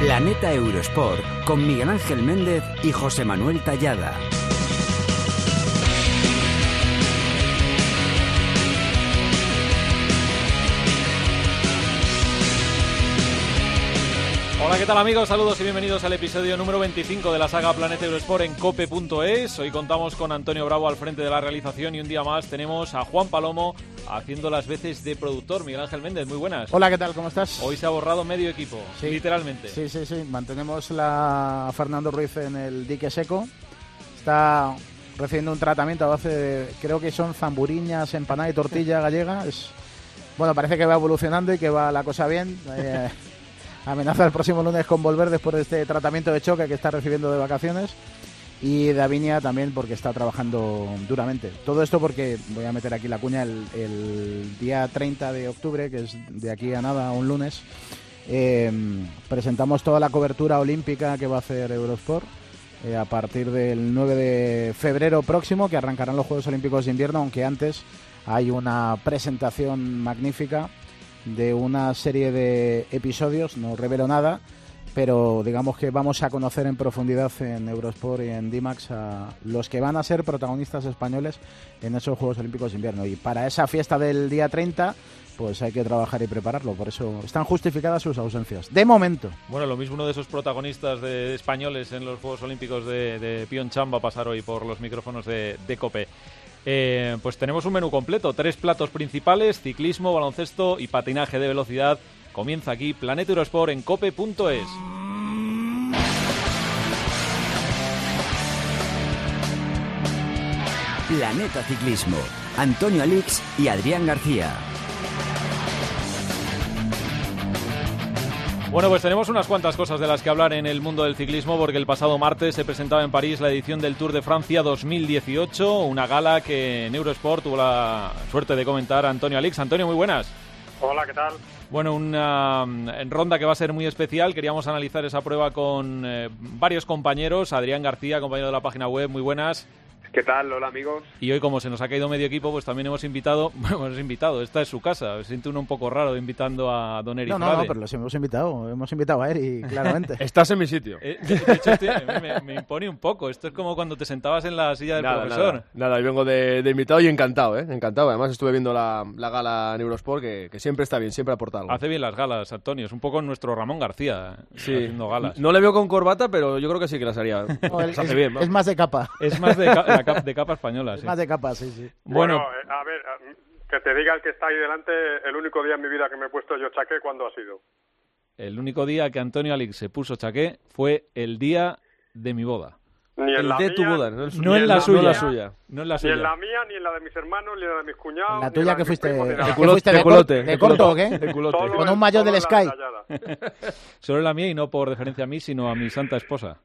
Planeta Eurosport con Miguel Ángel Méndez y José Manuel Tallada. Hola, ¿qué tal amigos? Saludos y bienvenidos al episodio número 25 de la saga Planeta Eurosport en cope.es. Hoy contamos con Antonio Bravo al frente de la realización y un día más tenemos a Juan Palomo haciendo las veces de productor. Miguel Ángel Méndez, muy buenas. Hola, ¿qué tal? ¿Cómo estás? Hoy se ha borrado medio equipo, sí, literalmente. Sí. Mantenemos a Fernando Ruiz en el dique seco. Está recibiendo un tratamiento a base de, creo que son zamburiñas, empanada y tortilla gallega. Bueno, parece que va evolucionando y que va la cosa bien. Amenaza el próximo lunes con volver después de este tratamiento de choque que está recibiendo de vacaciones. Y Davinia también porque está trabajando duramente. Todo esto porque, voy a meter aquí la cuña, el día 30 de octubre, que es de aquí a nada, un lunes, presentamos toda la cobertura olímpica que va a hacer Eurosport a partir del 9 de febrero próximo, que arrancarán los Juegos Olímpicos de Invierno, aunque antes hay una presentación magnífica de una serie de episodios, no revelo nada, pero digamos que vamos a conocer en profundidad en Eurosport y en D-Max a los que van a ser protagonistas españoles en esos Juegos Olímpicos de Invierno. Y para esa fiesta del día 30, pues hay que trabajar y prepararlo. Por eso están justificadas sus ausencias. De momento. Bueno, lo mismo uno de esos protagonistas de españoles en los Juegos Olímpicos de Pyeongchang va a pasar hoy por los micrófonos de COPE. Pues tenemos un menú completo, 3 platos principales: ciclismo, baloncesto y patinaje de velocidad. Comienza aquí Planeta Eurosport en cope.es. Planeta Ciclismo, Antonio Alix y Adrián García. Bueno, pues tenemos unas cuantas cosas de las que hablar en el mundo del ciclismo, porque el pasado martes se presentaba en París la edición del Tour de Francia 2018, una gala que en Eurosport tuvo la suerte de comentar Antonio Alix. Antonio, muy buenas. Hola, ¿qué tal? Bueno, una ronda que va a ser muy especial. Queríamos analizar esa prueba con varios compañeros. Adrián García, compañero de la página web, muy buenas. ¿Qué tal? Hola, amigos. Y hoy, como se nos ha caído medio equipo, pues también hemos invitado, esta es su casa. Me siento uno un poco raro invitando a Don Eric Frade. No, pero los hemos invitado a Eric, claramente. Estás en mi sitio. De hecho, me impone un poco. Esto es como cuando te sentabas en la silla del profesor. Nada, yo vengo de invitado y encantado, encantado. Además estuve viendo la gala en Eurosport, que siempre está bien, siempre aporta algo. Hace bien las galas, Antonio. Es un poco nuestro Ramón García haciendo galas. No le veo con corbata, pero yo creo que sí que las haría. No, hace bien, ¿no? Es más de capa. Es más de capa española, es sí. Más de capa, sí. Bueno, a ver, que te diga el que está ahí delante, el único día en mi vida que me he puesto yo chaqué, ¿cuándo ha sido? El único día que Antonio Alix se puso chaqué fue el día de mi boda. Ni en la de mía, tu boda, no en la suya. Ni en la mía, ni en la de mis hermanos, ni en la de mis cuñados. La tuya que fuiste de corto o qué? De culote. Con un maillot del Sky. Solo la mía, y no por deferencia a mí, sino a mi santa esposa.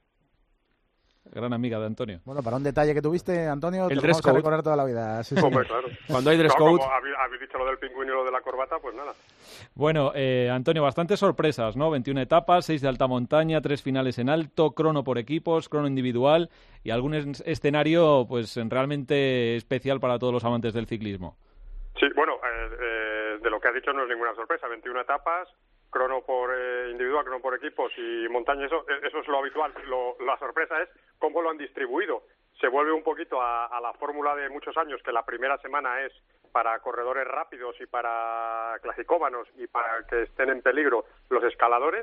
Gran amiga de Antonio. Bueno, para un detalle que tuviste, Antonio, el te lo vamos a recordar toda la vida. Sí. Hombre, claro. Cuando hay dress code... Como habéis dicho lo del pingüino y lo de la corbata, pues nada. Bueno, Antonio, bastantes sorpresas, ¿no? 21 etapas, 6 de alta montaña, 3 finales en alto, crono por equipos, crono individual y algún escenario pues realmente especial para todos los amantes del ciclismo. Sí, bueno, de lo que has dicho no es ninguna sorpresa. 21 etapas, crono por individual, crono por equipos y montaña, eso es lo habitual. La sorpresa es cómo lo han distribuido. Se vuelve un poquito a la fórmula de muchos años, que la primera semana es para corredores rápidos y para clasicómanos y para que estén en peligro los escaladores,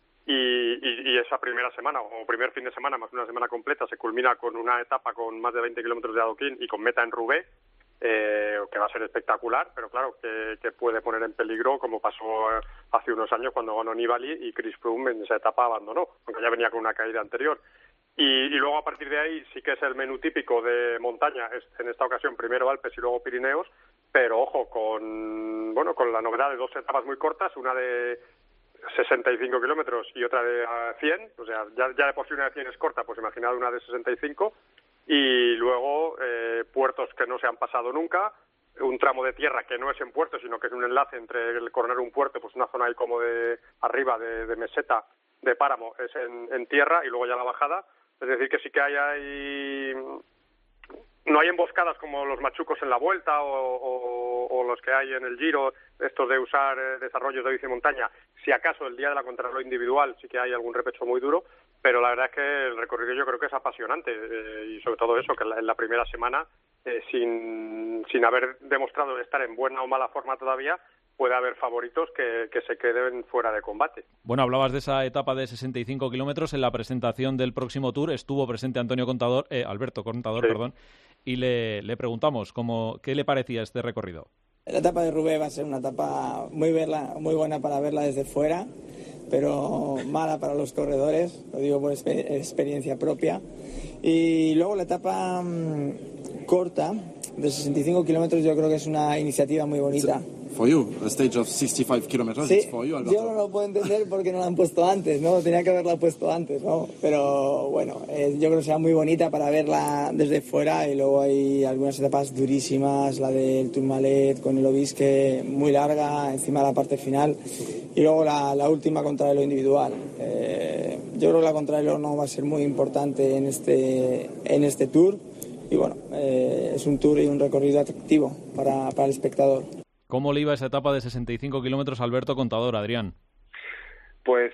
y esa primera semana o primer fin de semana más una semana completa se culmina con una etapa con más de 20 kilómetros de adoquín y con meta en Roubaix, que va a ser espectacular, pero claro, que puede poner en peligro, como pasó hace unos años cuando ganó Nibali y Chris Froome en esa etapa abandonó, aunque ya venía con una caída anterior. Y luego a partir de ahí sí que es el menú típico de montaña, en esta ocasión primero Alpes y luego Pirineos, pero ojo, con la novedad de 2 etapas muy cortas, una de 65 kilómetros y otra de 100, o sea, ya de por sí una de 100 es corta, pues imaginad una de 65, y luego puertos que no se han pasado nunca, un tramo de tierra que no es en puerto, sino que es un enlace entre el Coronel y un puerto, pues una zona ahí como de arriba de meseta, de páramo, es en tierra, y luego ya la bajada. Es decir, que sí que no hay emboscadas como los machucos en la Vuelta o los que hay en el Giro estos de usar desarrollos de bici montaña, si acaso el día de la contrarreloj individual sí que hay algún repecho muy duro, pero la verdad es que el recorrido yo creo que es apasionante y sobre todo eso, que en la primera semana, sin haber demostrado estar en buena o mala forma todavía, puede haber favoritos que se queden fuera de combate. Bueno, hablabas de esa etapa de 65 kilómetros. En la presentación del próximo Tour estuvo presente Alberto Contador, sí. Perdón, y le preguntamos qué le parecía este recorrido. La etapa de Roubaix va a ser una etapa muy buena para verla desde fuera, pero mala para los corredores, lo digo por experiencia propia. Y luego la etapa corta de 65 kilómetros yo creo que es una iniciativa muy bonita. For you, a stage of 65 kilometers, sí, it's for you, Alberto. Yo no lo puedo entender porque no la han puesto antes, ¿no? Tenía que haberla puesto antes, ¿no? Pero bueno, yo creo que será muy bonita para verla desde fuera y luego hay algunas etapas durísimas, la del Tourmalet con el Obisque, muy larga, encima de la parte final, y luego la última contrarreloj individual. Yo creo que la contrarreloj no va a ser muy importante en este Tour y bueno, es un Tour y un recorrido atractivo para el espectador. ¿Cómo le iba esa etapa de 65 kilómetros a Alberto Contador, Adrián? Pues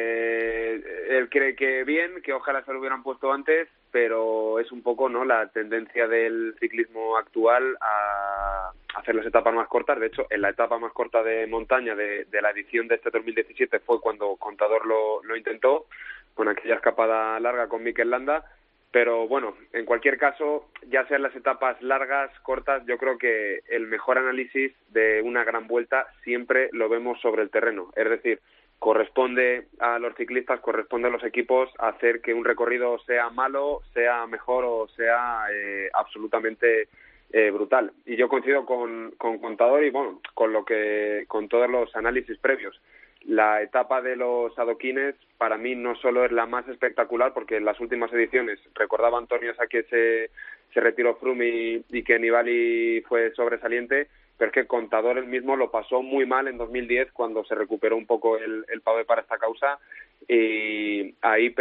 él cree que bien, que ojalá se lo hubieran puesto antes, pero es un poco, ¿no?, la tendencia del ciclismo actual a hacer las etapas más cortas. De hecho, en la etapa más corta de montaña de la edición de este 2017 fue cuando Contador lo intentó, con aquella escapada larga con Mikel Landa. Pero bueno, en cualquier caso, ya sean las etapas largas, cortas, yo creo que el mejor análisis de una gran vuelta siempre lo vemos sobre el terreno. Es decir, corresponde a los ciclistas, corresponde a los equipos hacer que un recorrido sea malo, sea mejor o sea absolutamente brutal. Y yo coincido con Contador y bueno, con todos los análisis previos. La etapa de los adoquines para mí no solo es la más espectacular, porque en las últimas ediciones, recordaba Antonio a que se retiró Froome y que Nibali fue sobresaliente, pero es que Contador él mismo lo pasó muy mal en 2010 cuando se recuperó un poco el pavé para esta causa y ahí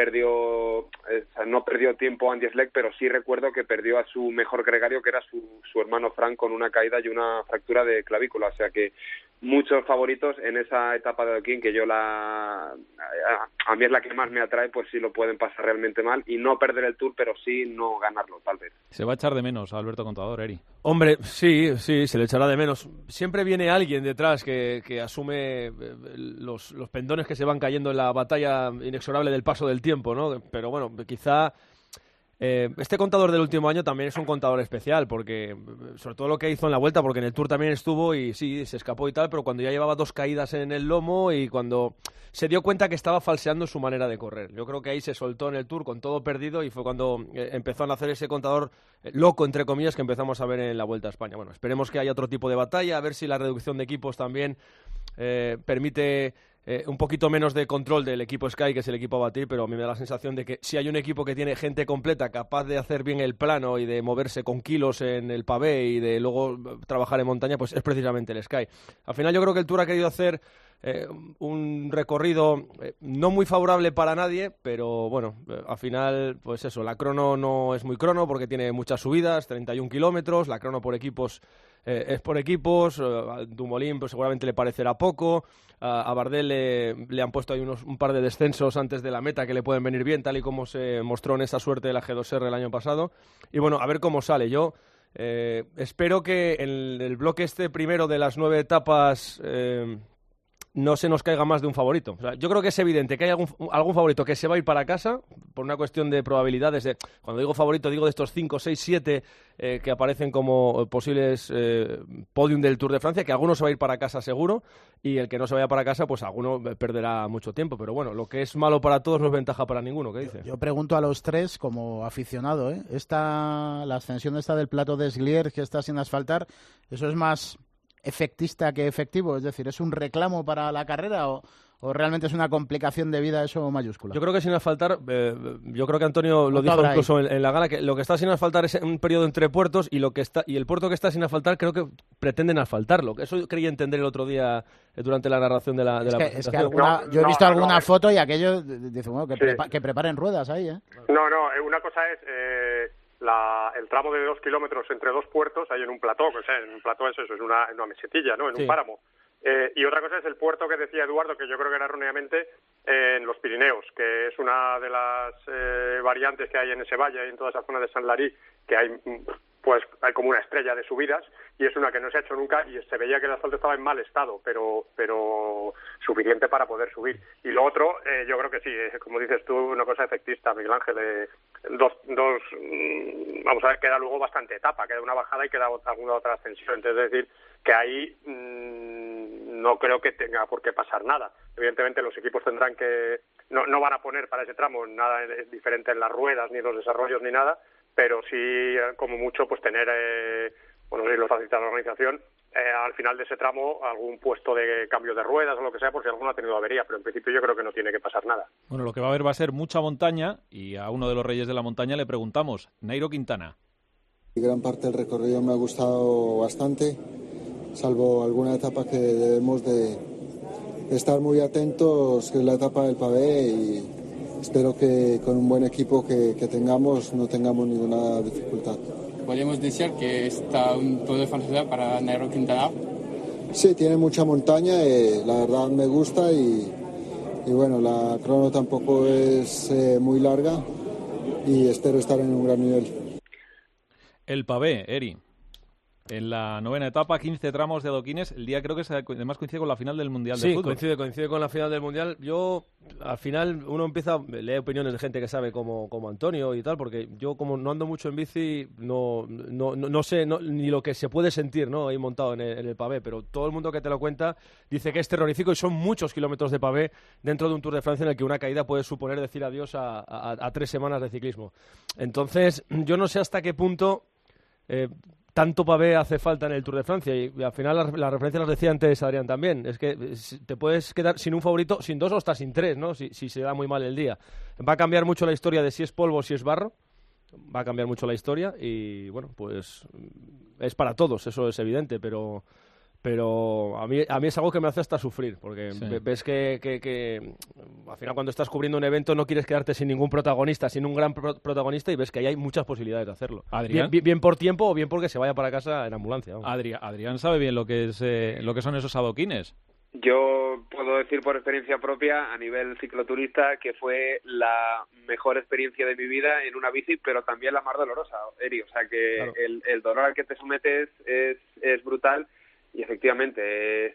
no perdió tiempo Andy Schleck, pero sí recuerdo que perdió a su mejor gregario, que era su hermano Frank, con una caída y una fractura de clavícula. O sea que muchos favoritos en esa etapa de Adoquín, que a mí es la que más me atrae, pues sí lo pueden pasar realmente mal y no perder el Tour, pero sí no ganarlo, tal vez. Se va a echar de menos a Alberto Contador, Eri. Hombre, sí, se le echará de menos. Siempre viene alguien detrás que asume los pendones que se van cayendo en la batalla inexorable del paso del tiempo, ¿no? Pero bueno, quizá este Contador del último año también es un contador especial, porque sobre todo lo que hizo en la Vuelta, porque en el Tour también estuvo y sí, se escapó y tal, pero cuando ya llevaba 2 caídas en el lomo y cuando se dio cuenta que estaba falseando su manera de correr. Yo creo que ahí se soltó en el Tour con todo perdido y fue cuando empezó a nacer ese contador loco, entre comillas, que empezamos a ver en la Vuelta a España. Bueno, esperemos que haya otro tipo de batalla, a ver si la reducción de equipos también permite un poquito menos de control del equipo Sky, que es el equipo a batir, pero a mí me da la sensación de que si hay un equipo que tiene gente completa, capaz de hacer bien el plano y de moverse con kilos en el pavé y de luego trabajar en montaña, pues es precisamente el Sky. Al final yo creo que el Tour ha querido hacer un recorrido no muy favorable para nadie, pero bueno, al final, pues eso, la crono no es muy crono porque tiene muchas subidas, 31 kilómetros, la crono por equipos es por equipos, a Dumoulin pues seguramente le parecerá poco, a Bardet le han puesto ahí un par de descensos antes de la meta que le pueden venir bien, tal y como se mostró en esa suerte de la G2R el año pasado, y bueno, a ver cómo sale. Yo espero que en el bloque primero de las 9 etapas no se nos caiga más de un favorito. O sea, yo creo que es evidente que hay algún favorito que se va a ir para casa por una cuestión de probabilidades. Cuando digo favorito, digo de estos 5, 6, 7 que aparecen como posibles podium del Tour de Francia, que alguno se va a ir para casa seguro y el que no se vaya para casa, pues alguno perderá mucho tiempo. Pero bueno, lo que es malo para todos no es ventaja para ninguno. ¿Qué dice? Yo pregunto a los tres como aficionado, la ascensión del Plateau des Glières que está sin asfaltar, ¿eso es más efectista que efectivo? Es decir, ¿es un reclamo para la carrera o realmente es una complicación de vida eso mayúscula? Yo creo que sin asfaltar, yo creo que Antonio lo dijo incluso en la gala, que lo que está sin asfaltar es un periodo entre puertos y el puerto que está sin asfaltar creo que pretenden asfaltarlo. Eso creí entender el otro día durante la narración de la presentación. Yo he visto alguna foto y aquello dice, bueno, que preparen ruedas ahí, ¿eh? No, una cosa es el tramo de 2 kilómetros entre 2 puertos, hay en un plató, o sea, en un plató es eso, es una mesetilla, ¿no? En un páramo. Y otra cosa es el puerto que decía Eduardo, que yo creo que era erróneamente en los Pirineos, que es una de las variantes que hay en ese valle, en toda esa zona de San Larí, que hay como una estrella de subidas, y es una que no se ha hecho nunca, y se veía que el asfalto estaba en mal estado, pero suficiente para poder subir. Y lo otro, yo creo que sí, como dices tú, una cosa efectista, Miguel Ángel, vamos a ver, queda luego bastante etapa, queda una bajada y queda alguna otra ascensión, entonces es decir, que ahí no creo que tenga por qué pasar nada. Evidentemente los equipos tendrán que, no van a poner para ese tramo nada diferente en las ruedas, ni en los desarrollos, ni nada, pero sí, como mucho, pues tener, si lo facilita la organización, al final de ese tramo algún puesto de cambio de ruedas o lo que sea, por si alguno ha tenido avería, pero en principio yo creo que no tiene que pasar nada. Bueno, lo que va a haber va a ser mucha montaña, y a uno de los reyes de la montaña le preguntamos, Nairo Quintana. Gran parte del recorrido me ha gustado bastante, salvo alguna etapa que debemos de estar muy atentos, que es la etapa del pavé, y espero que con un buen equipo que tengamos no tengamos ninguna dificultad. ¿Podemos decir que está un Tour de Francia para Nairo Quintana? Sí, tiene mucha montaña, la verdad me gusta, y bueno, la crono tampoco es muy larga y espero estar en un gran nivel. El pavé, Eri. En la 9ª etapa, 15 tramos de adoquines. El día creo que además coincide con la final del Mundial de Fútbol. Sí, coincide con la final del Mundial. Yo, al final, uno lee opiniones de gente que sabe como Antonio y tal, porque yo, como no ando mucho en bici, no sé ni lo que se puede sentir, ¿no?, ahí montado en el pavé, pero todo el mundo que te lo cuenta dice que es terrorífico, y son muchos kilómetros de pavé dentro de un Tour de Francia en el que una caída puede suponer decir adiós a 3 semanas de ciclismo. Entonces, yo no sé hasta qué punto tanto pavé hace falta en el Tour de Francia, y al final la referencia las decía antes Adrián también, es que te puedes quedar sin un favorito, sin 2 o hasta sin 3, ¿no?, si se da muy mal el día. Va a cambiar mucho la historia de si es polvo o si es barro, va a cambiar mucho la historia, y bueno, pues es para todos, eso es evidente, pero a mí es algo que me hace hasta sufrir, porque sí, ves que al final, cuando estás cubriendo un evento, no quieres quedarte sin ningún protagonista, sin un gran protagonista, y ves que ahí hay muchas posibilidades de hacerlo. Bien por tiempo, o bien porque se vaya para casa en ambulancia. Adrián sabe bien lo que son esos adoquines. Yo puedo decir por experiencia propia, a nivel cicloturista, que fue la mejor experiencia de mi vida en una bici, pero también la más dolorosa, Eri. O sea que claro, el dolor al que te sometes es brutal. Y efectivamente,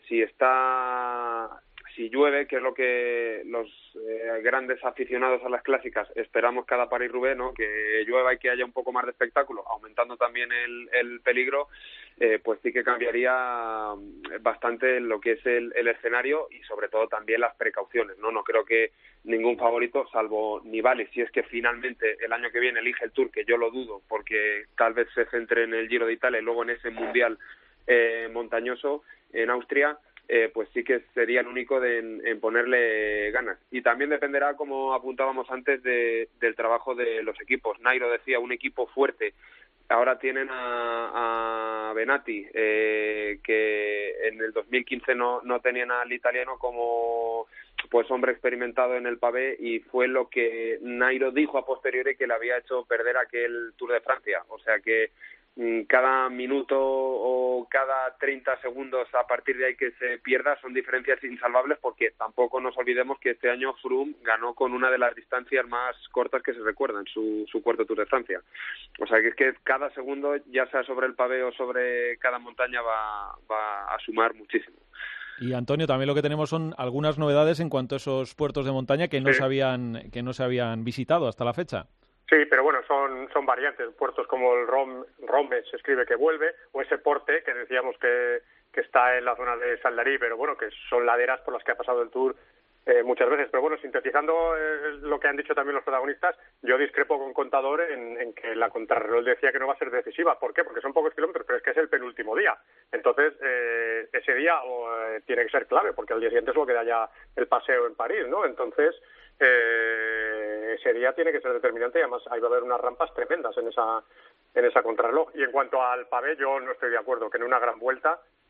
si llueve, que es lo que los grandes aficionados a las clásicas esperamos cada París-Roubaix, ¿no?, que llueva y que haya un poco más de espectáculo, aumentando también el peligro, pues sí que cambiaría bastante lo que es el escenario, y sobre todo también las precauciones, ¿no? No creo que ningún favorito, salvo Nibali, si es que finalmente el año que viene elige el Tour, que yo lo dudo, porque tal vez se centre en el Giro de Italia y luego en ese Mundial montañoso en Austria, pues sí que sería el único en ponerle ganas. Y también dependerá, como apuntábamos antes, del trabajo de los equipos. Nairo decía, un equipo fuerte. Ahora tienen a Benatti, que en el 2015 no tenían al italiano como pues hombre experimentado en el pavé, y fue lo que Nairo dijo a posteriori que le había hecho perder aquel Tour de Francia. O sea que cada minuto o cada 30 segundos a partir de ahí que se pierda son diferencias insalvables, porque tampoco nos olvidemos que este año Froome ganó con una de las distancias más cortas que se recuerdan, su cuarto Tour de Francia. O sea que es que cada segundo, ya sea sobre el pavé o sobre cada montaña, va a sumar muchísimo. Y Antonio, también lo que tenemos son algunas novedades en cuanto a esos puertos de montaña que no se habían visitado hasta la fecha. Sí, pero bueno, son variantes. Puertos como el Rome se escribe que vuelve, o ese Porte que decíamos que está en la zona de San Larí, pero bueno, que son laderas por las que ha pasado el Tour muchas veces. Pero bueno, sintetizando lo que han dicho también los protagonistas, yo discrepo con Contador en que la contrarreloj decía que no va a ser decisiva. ¿Por qué? Porque son pocos kilómetros, pero es que es el penúltimo día. Entonces, ese día tiene que ser clave, porque al día siguiente solo queda ya el paseo en París, ¿no? Entonces, ese día tiene que ser determinante, y además ahí va a haber unas rampas tremendas en esa contrarreloj. Y en cuanto al pavé, yo no estoy de acuerdo que en una gran vuelta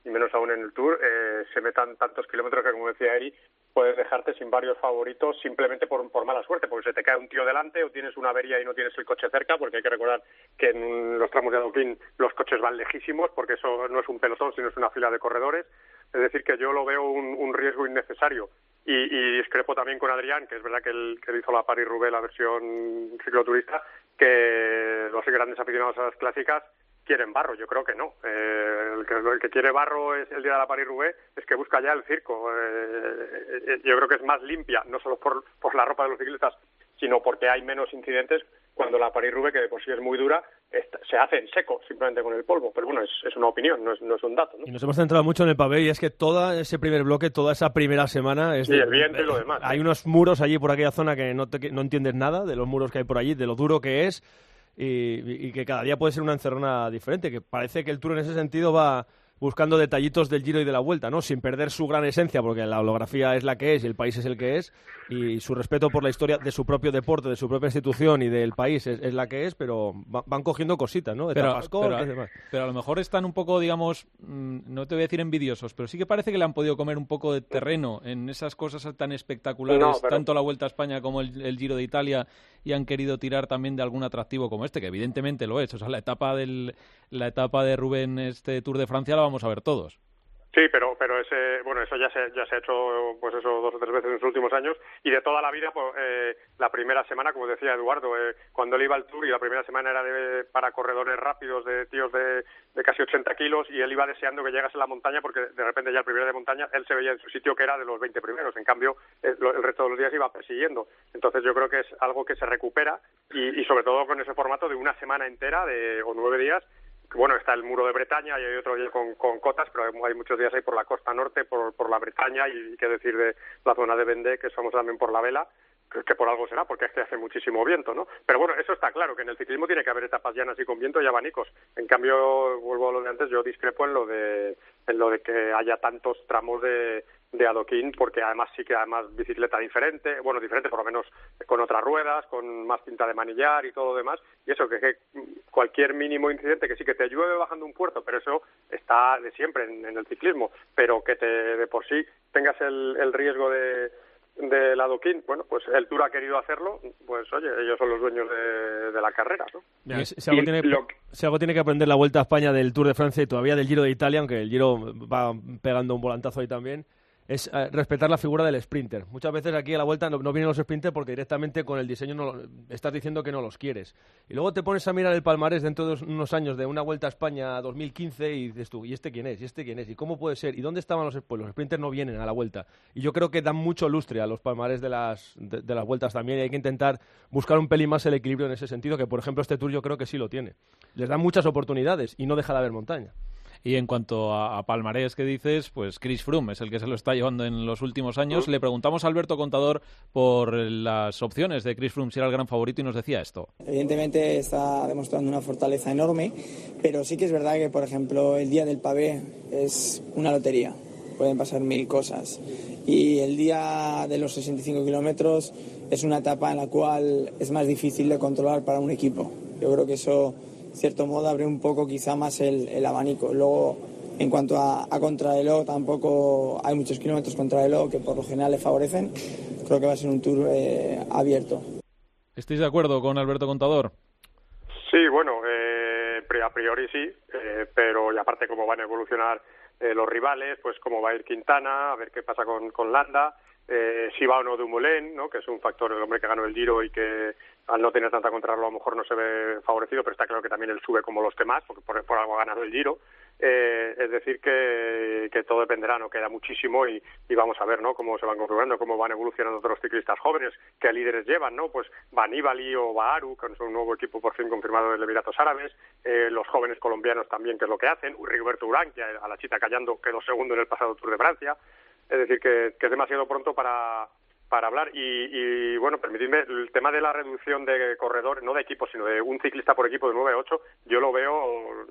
y menos aún en el Tour, se metan tantos kilómetros que, como decía Eri, puedes dejarte sin varios favoritos simplemente por mala suerte, porque se te cae un tío delante o tienes una avería y no tienes el coche cerca, porque hay que recordar que en los tramos de adoquín los coches van lejísimos, porque eso no es un pelotón, sino es una fila de corredores. Es decir, que yo lo veo un riesgo innecesario. Y discrepo también con Adrián, que es verdad que él hizo la París-Roubaix, la versión cicloturista, que los grandes aficionados a las clásicas quieren barro. Yo creo que no. El que quiere barro es el día de la París-Roubaix, es que busca ya el circo. Yo creo que es más limpia, no solo por la ropa de los ciclistas, sino porque hay menos incidentes cuando la París-Roubaix, que de por sí es muy dura, se hace en seco, simplemente con el polvo. Pero bueno, es una opinión, no es un dato, ¿no? Y nos hemos centrado mucho en el pavé, y es que todo ese primer bloque, toda esa primera semana... Sí, el viento y lo demás. Hay unos muros allí por aquella zona que no entiendes nada de los muros que hay por allí, de lo duro que es, y que cada día puede ser una encerrona diferente, que parece que el Tour en ese sentido va buscando detallitos del Giro y de la Vuelta, ¿no? Sin perder su gran esencia, porque la holografía es la que es y el país es el que es, y su respeto por la historia de su propio deporte, de su propia institución y del país es la que es, pero van cogiendo cositas, ¿no? Pero a lo mejor están un poco, digamos, no te voy a decir envidiosos, pero sí que parece que le han podido comer un poco de terreno en esas cosas tan espectaculares, tanto la Vuelta a España como el Giro de Italia, y han querido tirar también de algún atractivo como este, que evidentemente lo es. O sea, la etapa de Rubén, este Tour de Francia, la vamos a ver todos. Sí, pero eso ya se ha hecho, pues eso, 2 o 3 veces en los últimos años, y de toda la vida, pues, la primera semana, como decía Eduardo, cuando él iba al Tour, y la primera semana era para corredores rápidos, de tíos de casi 80 kilos, y él iba deseando que llegase a la montaña, porque de repente ya el primero de montaña, él se veía en su sitio que era de los 20 primeros, en cambio, el resto de los días iba persiguiendo. Entonces yo creo que es algo que se recupera, y sobre todo con ese formato de una semana entera, o 9 días. Bueno, está el Muro de Bretaña y hay otro día con cotas, pero hay muchos días ahí por la costa norte, por la Bretaña, y qué decir de la zona de Vendée, que es famosa también por la vela, que por algo será, porque es que hace muchísimo viento, ¿no? Pero bueno, eso está claro, que en el ciclismo tiene que haber etapas llanas y con viento y abanicos. En cambio, vuelvo a lo de antes, yo discrepo en lo de que haya tantos tramos de adoquín, porque además bicicleta diferente por lo menos con otras ruedas, con más cinta de manillar y todo lo demás, y eso, que cualquier mínimo incidente, que sí que te llueve bajando un puerto, pero eso está de siempre en el ciclismo, pero que de por sí tengas el riesgo del adoquín, bueno, pues el Tour ha querido hacerlo, pues oye, ellos son los dueños de la carrera, ¿no? Mira, si algo tiene que aprender la Vuelta a España del Tour de Francia y todavía del Giro de Italia, aunque el Giro va pegando un volantazo ahí también, es respetar la figura del sprinter. Muchas veces aquí a la Vuelta no vienen los sprinters porque directamente con el diseño estás diciendo que no los quieres. Y luego te pones a mirar el palmarés dentro de unos años de una Vuelta a España 2015 y dices tú, ¿y este quién es? ¿Y este quién es? ¿Y cómo puede ser? ¿Y dónde estaban los sprinters? Los sprinters no vienen a la Vuelta. Y yo creo que dan mucho lustre a los palmarés de las Vueltas también, y hay que intentar buscar un pelín más el equilibrio en ese sentido, que por ejemplo este Tour yo creo que sí lo tiene. Les dan muchas oportunidades y no deja de haber montaña. Y en cuanto a palmarés que dices, pues Chris Froome es el que se lo está llevando en los últimos años. Le preguntamos a Alberto Contador por las opciones de Chris Froome, si era el gran favorito, y nos decía esto. Evidentemente está demostrando una fortaleza enorme, pero sí que es verdad que, por ejemplo, el día del pavé es una lotería. Pueden pasar 1000 cosas. Y el día de los 65 kilómetros es una etapa en la cual es más difícil de controlar para un equipo. Yo creo que eso, en cierto modo, abre un poco quizá más el abanico. Luego, en cuanto a contrarreloj, tampoco hay muchos kilómetros contrarreloj que por lo general le favorecen. Creo que va a ser un Tour abierto. ¿Estáis de acuerdo con Alberto Contador? Sí, bueno, a priori sí, pero y aparte cómo van a evolucionar los rivales, pues cómo va a ir Quintana, a ver qué pasa con Landa, si va o no Dumoulin, ¿no? Que es un factor, el hombre que ganó el Giro y que al no tener tanta contrarreloj a lo mejor no se ve favorecido, pero está claro que también él sube como los demás, porque por algo ha ganado el Giro. Es decir, que todo dependerá, ¿no? Queda muchísimo y vamos a ver, ¿no? Cómo se van configurando, cómo van evolucionando otros ciclistas jóvenes, qué líderes llevan, ¿no? Pues va Nibali o va Aru, que es un nuevo equipo por fin confirmado de Emiratos Árabes, los jóvenes colombianos también, que es lo que hacen, Rigoberto Urán, que a la chita callando quedó segundo en el pasado Tour de Francia. Es decir, que es demasiado pronto para hablar y bueno, permitidme, el tema de la reducción de corredores, no de equipos, sino de un ciclista por equipo de 9 a 8, yo lo veo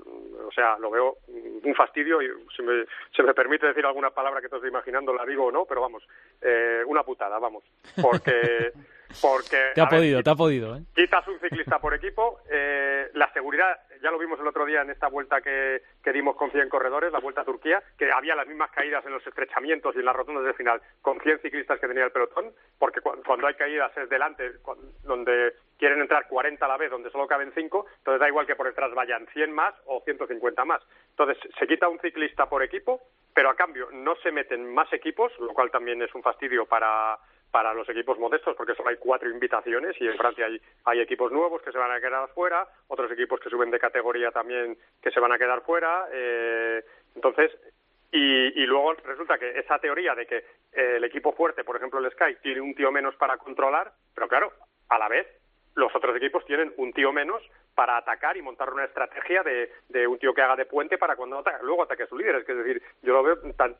un fastidio, y si se me permite decir alguna palabra que te estoy imaginando, la digo o no, pero vamos, una putada, vamos, porque te ha podido, ¿eh? Quitas un ciclista por equipo, la seguridad ya lo vimos el otro día en esta vuelta que dimos con 100 corredores, la Vuelta a Turquía, que había las mismas caídas en los estrechamientos y en las rotondas del final, con 100 ciclistas que tenía el pelotón, porque cuando hay caídas es delante, donde quieren entrar 40 a la vez, donde solo caben 5, entonces da igual que por detrás vayan 100 más o 150 más. Entonces se quita un ciclista por equipo, pero a cambio no se meten más equipos, lo cual también es un fastidio para los equipos modestos, porque solo hay 4 invitaciones y en Francia hay equipos nuevos que se van a quedar fuera, otros equipos que suben de categoría también que se van a quedar fuera. Entonces, y luego resulta que esa teoría de que el equipo fuerte, por ejemplo el Sky, tiene un tío menos para controlar, pero claro, a la vez los otros equipos tienen un tío menos para atacar y montar una estrategia de un tío que haga de puente para cuando luego ataque a su líder. Es decir, yo lo veo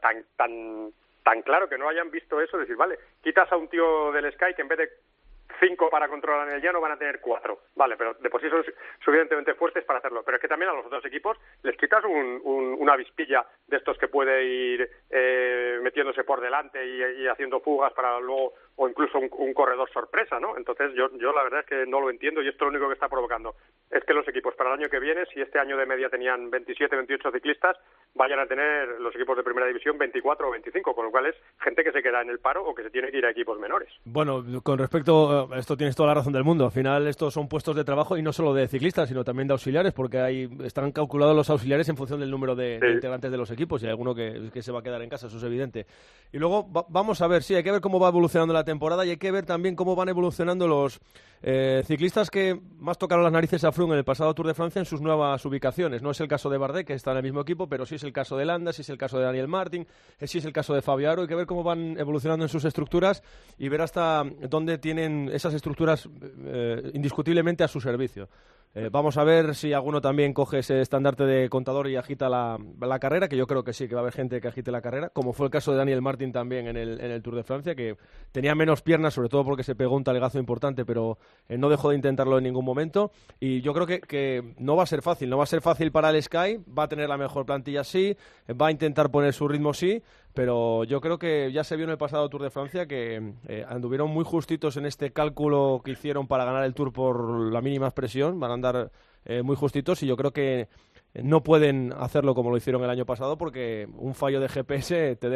tan claro que no hayan visto eso, decir, vale, quitas a un tío del Sky que en vez de 5 para controlar en el llano van a tener 4, vale, pero de por sí son suficientemente fuertes para hacerlo, pero es que también a los otros equipos les quitas una avispilla de estos que puede ir metiéndose por delante y haciendo fugas para luego, o incluso un corredor sorpresa, ¿no? Entonces yo la verdad es que no lo entiendo, y esto lo único que está provocando es que los equipos para el año que viene, si este año de media tenían 27, 28 ciclistas, vayan a tener los equipos de primera división 24 o 25, con lo cual es gente que se queda en el paro o que se tiene que ir a equipos menores. Bueno, con respecto a esto tienes toda la razón del mundo. Al final estos son puestos de trabajo y no solo de ciclistas, sino también de auxiliares, porque están calculados los auxiliares en función del número de integrantes de los equipos, y hay alguno que se va a quedar en casa, eso es evidente. Y luego vamos a ver, sí, hay que ver cómo va evolucionando la temporada y hay que ver también cómo van evolucionando los ciclistas que más tocaron las narices a Froome en el pasado Tour de Francia en sus nuevas ubicaciones. No es el caso de Bardet, que está en el mismo equipo, pero sí es el caso de Landa, sí es el caso de Daniel Martin, sí es el caso de Fabio Aru. Hay que ver cómo van evolucionando en sus estructuras y ver hasta dónde tienen esas estructuras indiscutiblemente a su servicio. Vamos a ver si alguno también coge ese estandarte de contador y agita la carrera, que yo creo que sí, que va a haber gente que agite la carrera, como fue el caso de Daniel Martin también en el Tour de Francia, que tenía menos piernas, sobre todo porque se pegó un talegazo importante, pero no dejó de intentarlo en ningún momento. Y yo creo que no va a ser fácil para el Sky, va a tener la mejor plantilla sí, va a intentar poner su ritmo sí, pero yo creo que ya se vio en el pasado Tour de Francia que anduvieron muy justitos en este cálculo que hicieron para ganar el Tour por la mínima expresión, van a andar muy justitos, y yo creo que no pueden hacerlo como lo hicieron el año pasado, porque un fallo de GPS te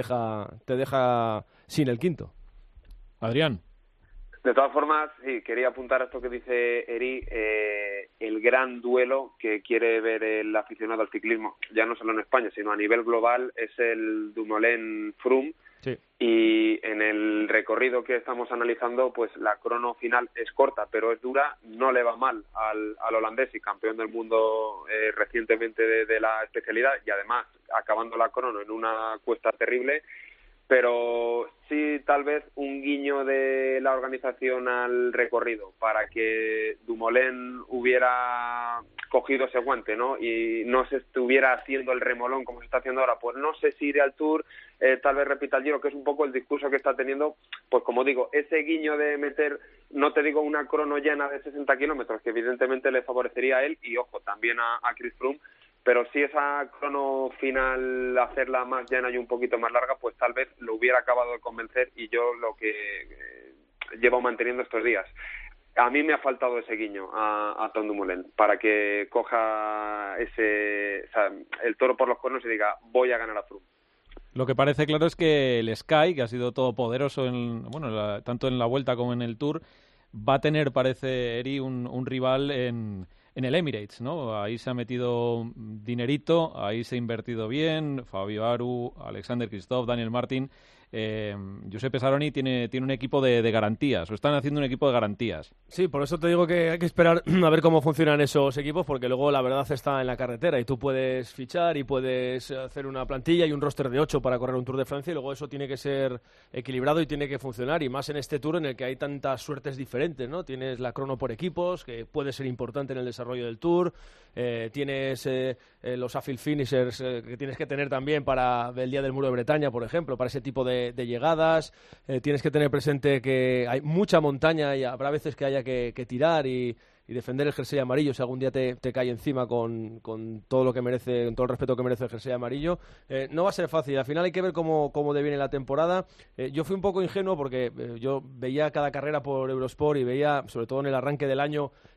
deja sin el quinto. Adrián. De todas formas, sí, quería apuntar a esto que dice Eri, el gran duelo que quiere ver el aficionado al ciclismo, ya no solo en España, sino a nivel global, es el Dumoulin-Froome. Sí. Y en el recorrido que estamos analizando, pues la crono final es corta, pero es dura, no le va mal al holandés y campeón del mundo recientemente de la especialidad, y además acabando la crono en una cuesta terrible. Pero sí, tal vez un guiño de la organización al recorrido para que Dumoulin hubiera cogido ese guante, ¿no? Y no se estuviera haciendo el remolón como se está haciendo ahora. Pues no sé si iré al Tour, tal vez repita el Giro, que es un poco el discurso que está teniendo. Pues como digo, ese guiño de meter, no te digo una crono llena de 60 kilómetros, que evidentemente le favorecería a él y, ojo, también a Chris Froome. Pero si esa crono final, hacerla más llana y un poquito más larga, pues tal vez lo hubiera acabado de convencer, y yo lo que llevo manteniendo estos días. A mí me ha faltado ese guiño a Tom Dumoulin para que coja el toro por los cuernos y diga, voy a ganar a Froome. Lo que parece claro es que el Sky, que ha sido todopoderoso tanto en la Vuelta como en el Tour, va a tener, parece, Eri, un rival en el Emirates, ¿no? Ahí se ha metido dinerito, ahí se ha invertido bien. Fabio Aru, Alexander Kristoff, Daniel Martin. Giuseppe Saroni tiene un equipo de garantías, o están haciendo un equipo de garantías. Sí, por eso te digo que hay que esperar a ver cómo funcionan esos equipos, porque luego la verdad está en la carretera y tú puedes fichar y puedes hacer una plantilla y un roster de 8 para correr un Tour de Francia, y luego eso tiene que ser equilibrado y tiene que funcionar, y más en este Tour en el que hay tantas suertes diferentes, ¿no? Tienes la crono por equipos, que puede ser importante en el desarrollo del Tour, tienes los AFIL finishers que tienes que tener también para el Día del Muro de Bretaña, por ejemplo, para ese tipo de llegadas. Tienes que tener presente que hay mucha montaña y habrá veces que haya que tirar y defender el jersey amarillo si algún día te cae encima con todo lo que merece, con todo el respeto que merece el jersey amarillo. No va a ser fácil, al final hay que ver cómo deviene la temporada. Yo fui un poco ingenuo porque yo veía cada carrera por Eurosport y veía, sobre todo en el arranque del año,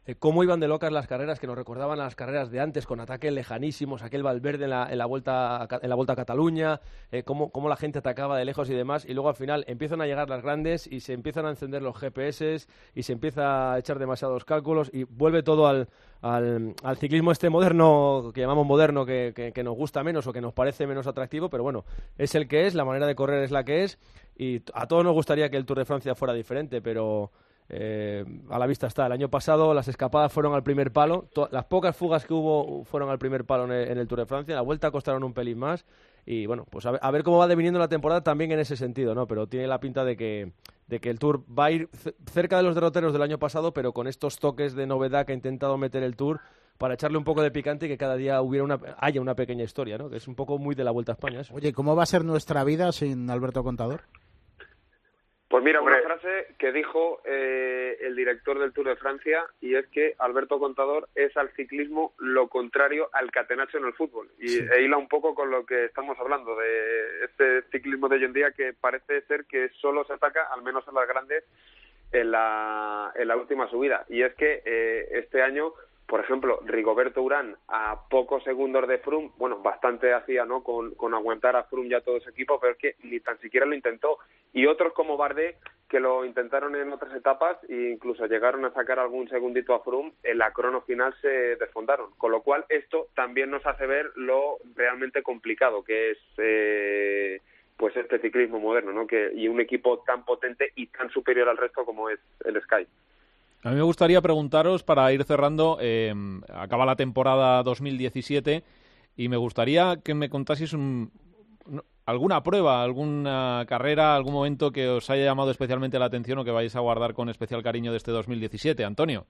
cómo iban de locas las carreras que nos recordaban a las carreras de antes, con ataques lejanísimos, aquel Valverde en la Vuelta a Cataluña, cómo la gente atacaba de lejos y demás, y luego al final empiezan a llegar las grandes y se empiezan a encender los GPS y se empieza a echar demasiados cálculos y vuelve todo al ciclismo este moderno, que llamamos moderno, que nos gusta menos o que nos parece menos atractivo, pero bueno, es el que es, la manera de correr es la que es, y a todos nos gustaría que el Tour de Francia fuera diferente, pero a la vista está. El año pasado las escapadas fueron al primer palo, las pocas fugas que hubo fueron al primer palo en el Tour de Francia, la Vuelta costaron un pelín más, y bueno, pues a ver cómo va deviniendo la temporada también en ese sentido, ¿no? Pero tiene la pinta de que el Tour va a ir cerca de los derroteros del año pasado, pero con estos toques de novedad que ha intentado meter el Tour para echarle un poco de picante y que cada día haya una pequeña historia, ¿no? Que es un poco muy de la Vuelta a España eso. Oye, ¿cómo va a ser nuestra vida sin Alberto Contador? Pues mira, una frase que dijo el director del Tour de Francia, y es que Alberto Contador es al ciclismo lo contrario al catenaccio en el fútbol. Y hila un poco con lo que estamos hablando, de este ciclismo de hoy en día que parece ser que solo se ataca, al menos en las grandes, en la última subida. Y es que este año, por ejemplo, Rigoberto Urán a pocos segundos de Froome, bueno, bastante hacía, ¿no?, con aguantar a Froome ya todo ese equipo, pero es que ni tan siquiera lo intentó. Y otros como Bardet, que lo intentaron en otras etapas e incluso llegaron a sacar algún segundito a Froome, en la crono final se desfondaron. Con lo cual esto también nos hace ver lo realmente complicado que es pues este ciclismo moderno, ¿no? Y un equipo tan potente y tan superior al resto como es el Sky. A mí me gustaría preguntaros, para ir cerrando, acaba la temporada 2017 y me gustaría que me contaseis alguna prueba, alguna carrera, algún momento que os haya llamado especialmente la atención o que vais a guardar con especial cariño de este 2017. Antonio.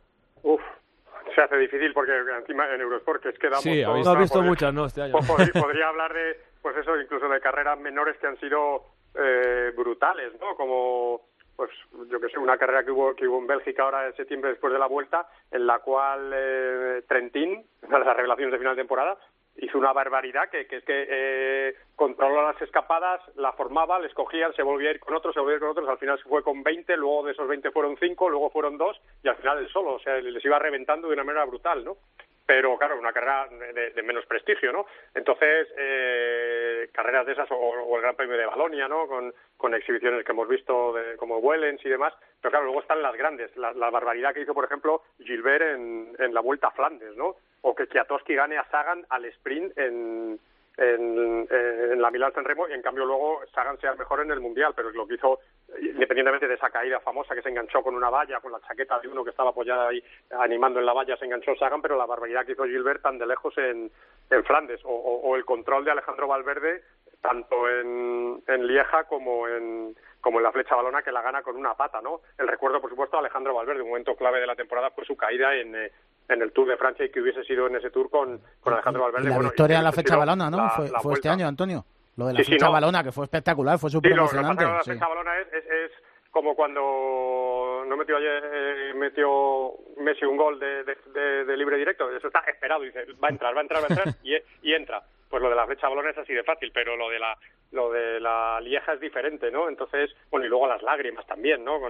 Se hace difícil porque encima en Eurosport, que es que damos... Sí, habéis visto muchas, ¿no?, este año. Podría hablar de, pues eso, incluso de carreras menores que han sido brutales, ¿no? Como... pues yo que sé, una carrera que hubo en Bélgica ahora en septiembre después de la Vuelta, en la cual Trentin, una de las revelaciones de final de temporada, hizo una barbaridad que es que controló las escapadas, la formaba, les cogían, se volvía a ir con otros, al final se fue con 20, luego de esos 20 fueron 5, luego fueron 2 y al final él solo, o sea, les iba reventando de una manera brutal, ¿no? Pero claro, una carrera de menos prestigio, ¿no? Entonces, carreras de esas, o el Gran Premio de Valonia, ¿no? Con exhibiciones que hemos visto como Wellens y demás, pero claro, luego están las grandes, la barbaridad que hizo, por ejemplo, Gilbert en la Vuelta a Flandes, ¿no? O que Kwiatkowski gane a Sagan al sprint en la Milán-San Remo, y en cambio luego Sagan sea el mejor en el Mundial, pero lo que hizo, independientemente de esa caída famosa que se enganchó con una valla, con la chaqueta de uno que estaba apoyada ahí animando en la valla, se enganchó Sagan, pero la barbaridad que hizo Gilbert tan de lejos en Flandes, o el control de Alejandro Valverde tanto en Lieja como en la Flecha Valona, que la gana con una pata, ¿no? El recuerdo, por supuesto, de Alejandro Valverde, un momento clave de la temporada fue su caída en el Tour de Francia, y que hubiese sido en ese Tour con Alejandro Valverde. Y la victoria en la Flecha Valona, ¿no? Fue este año, Antonio. Lo de la Flecha Valona, que fue espectacular, fue súper emocionante. Lo que pasa con la Flecha Valona es como cuando no metió Messi un gol de libre directo. Eso está esperado, dice, va a entrar y entra. Pues lo de la Flecha Valona es así de fácil, pero lo de la Lieja es diferente, ¿no? Entonces, bueno, y luego las lágrimas también, ¿no?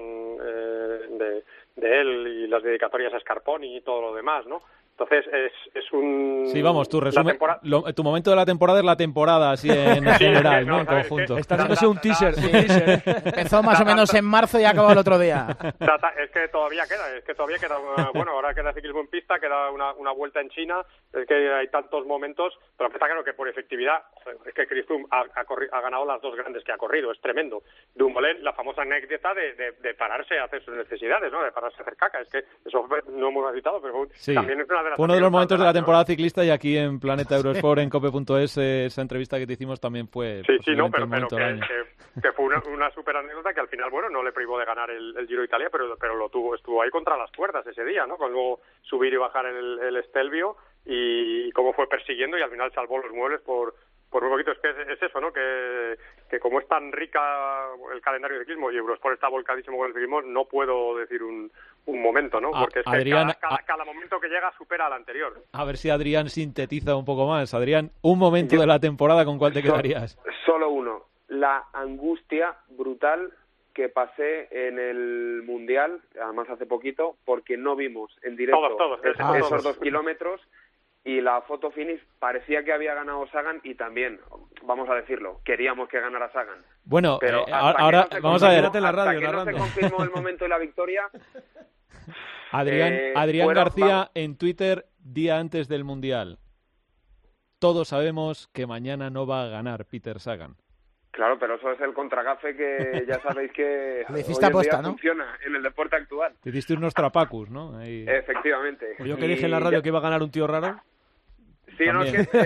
De él y las dedicatorias a Scarponi y todo lo demás, ¿no? Entonces es un... Sí, vamos, tu resumen, tu momento de la temporada es la temporada, así en general, ¿no? En conjunto. Está haciéndose un teaser. Empezó más o menos en marzo y acabó el otro día. Es que todavía queda, bueno, ahora queda ciclismo en pista, queda una vuelta en China, es que hay tantos momentos, pero está claro que por efectividad, es que Chris Froome ha ganado las dos grandes que ha corrido, es tremendo. Dumoulin, la famosa anécdota de pararse a hacer sus necesidades, ¿no? De pararse a hacer caca, es que eso no hemos citado, pero sí. También es una de las... Fue uno de los momentos de la temporada ciclista, y aquí en Planeta Eurosport, en cope.es, esa entrevista que te hicimos también fue... Sí, no, pero que fue una súper anécdota que al final, bueno, no le privó de ganar el Giro de Italia, pero estuvo ahí contra las cuerdas ese día, ¿no? Con luego subir y bajar el Stelvio, y cómo fue persiguiendo y al final salvó los muebles por muy poquito. Es que es eso, ¿no? Que como es tan rica el calendario de ciclismo y Eurosport está volcadísimo con el ciclismo, no puedo decir un momento, ¿no? Porque es que Adrián, cada momento que llega supera al anterior. A ver si Adrián sintetiza un poco más. Adrián, un momento de la temporada, ¿con cuál te quedarías? Solo uno. La angustia brutal que pasé en el Mundial, además hace poquito, porque no vimos en directo esos 2 kilómetros, y la foto finish parecía que había ganado Sagan, y también, vamos a decirlo, queríamos que ganara Sagan. Bueno, pero ahora vamos a ver. Hasta que no se confirmó el momento de la victoria... Adrián García en Twitter, día antes del Mundial. Todos sabemos que mañana no va a ganar Peter Sagan. Claro, pero eso es el contragafe que ya sabéis que le hiciste aposta, ¿no? Funciona en el deporte actual. Te hiciste unos trapacus, ¿no? Ahí... Efectivamente. Yo que dije en la radio que iba a ganar un tío raro. Sí, no, es que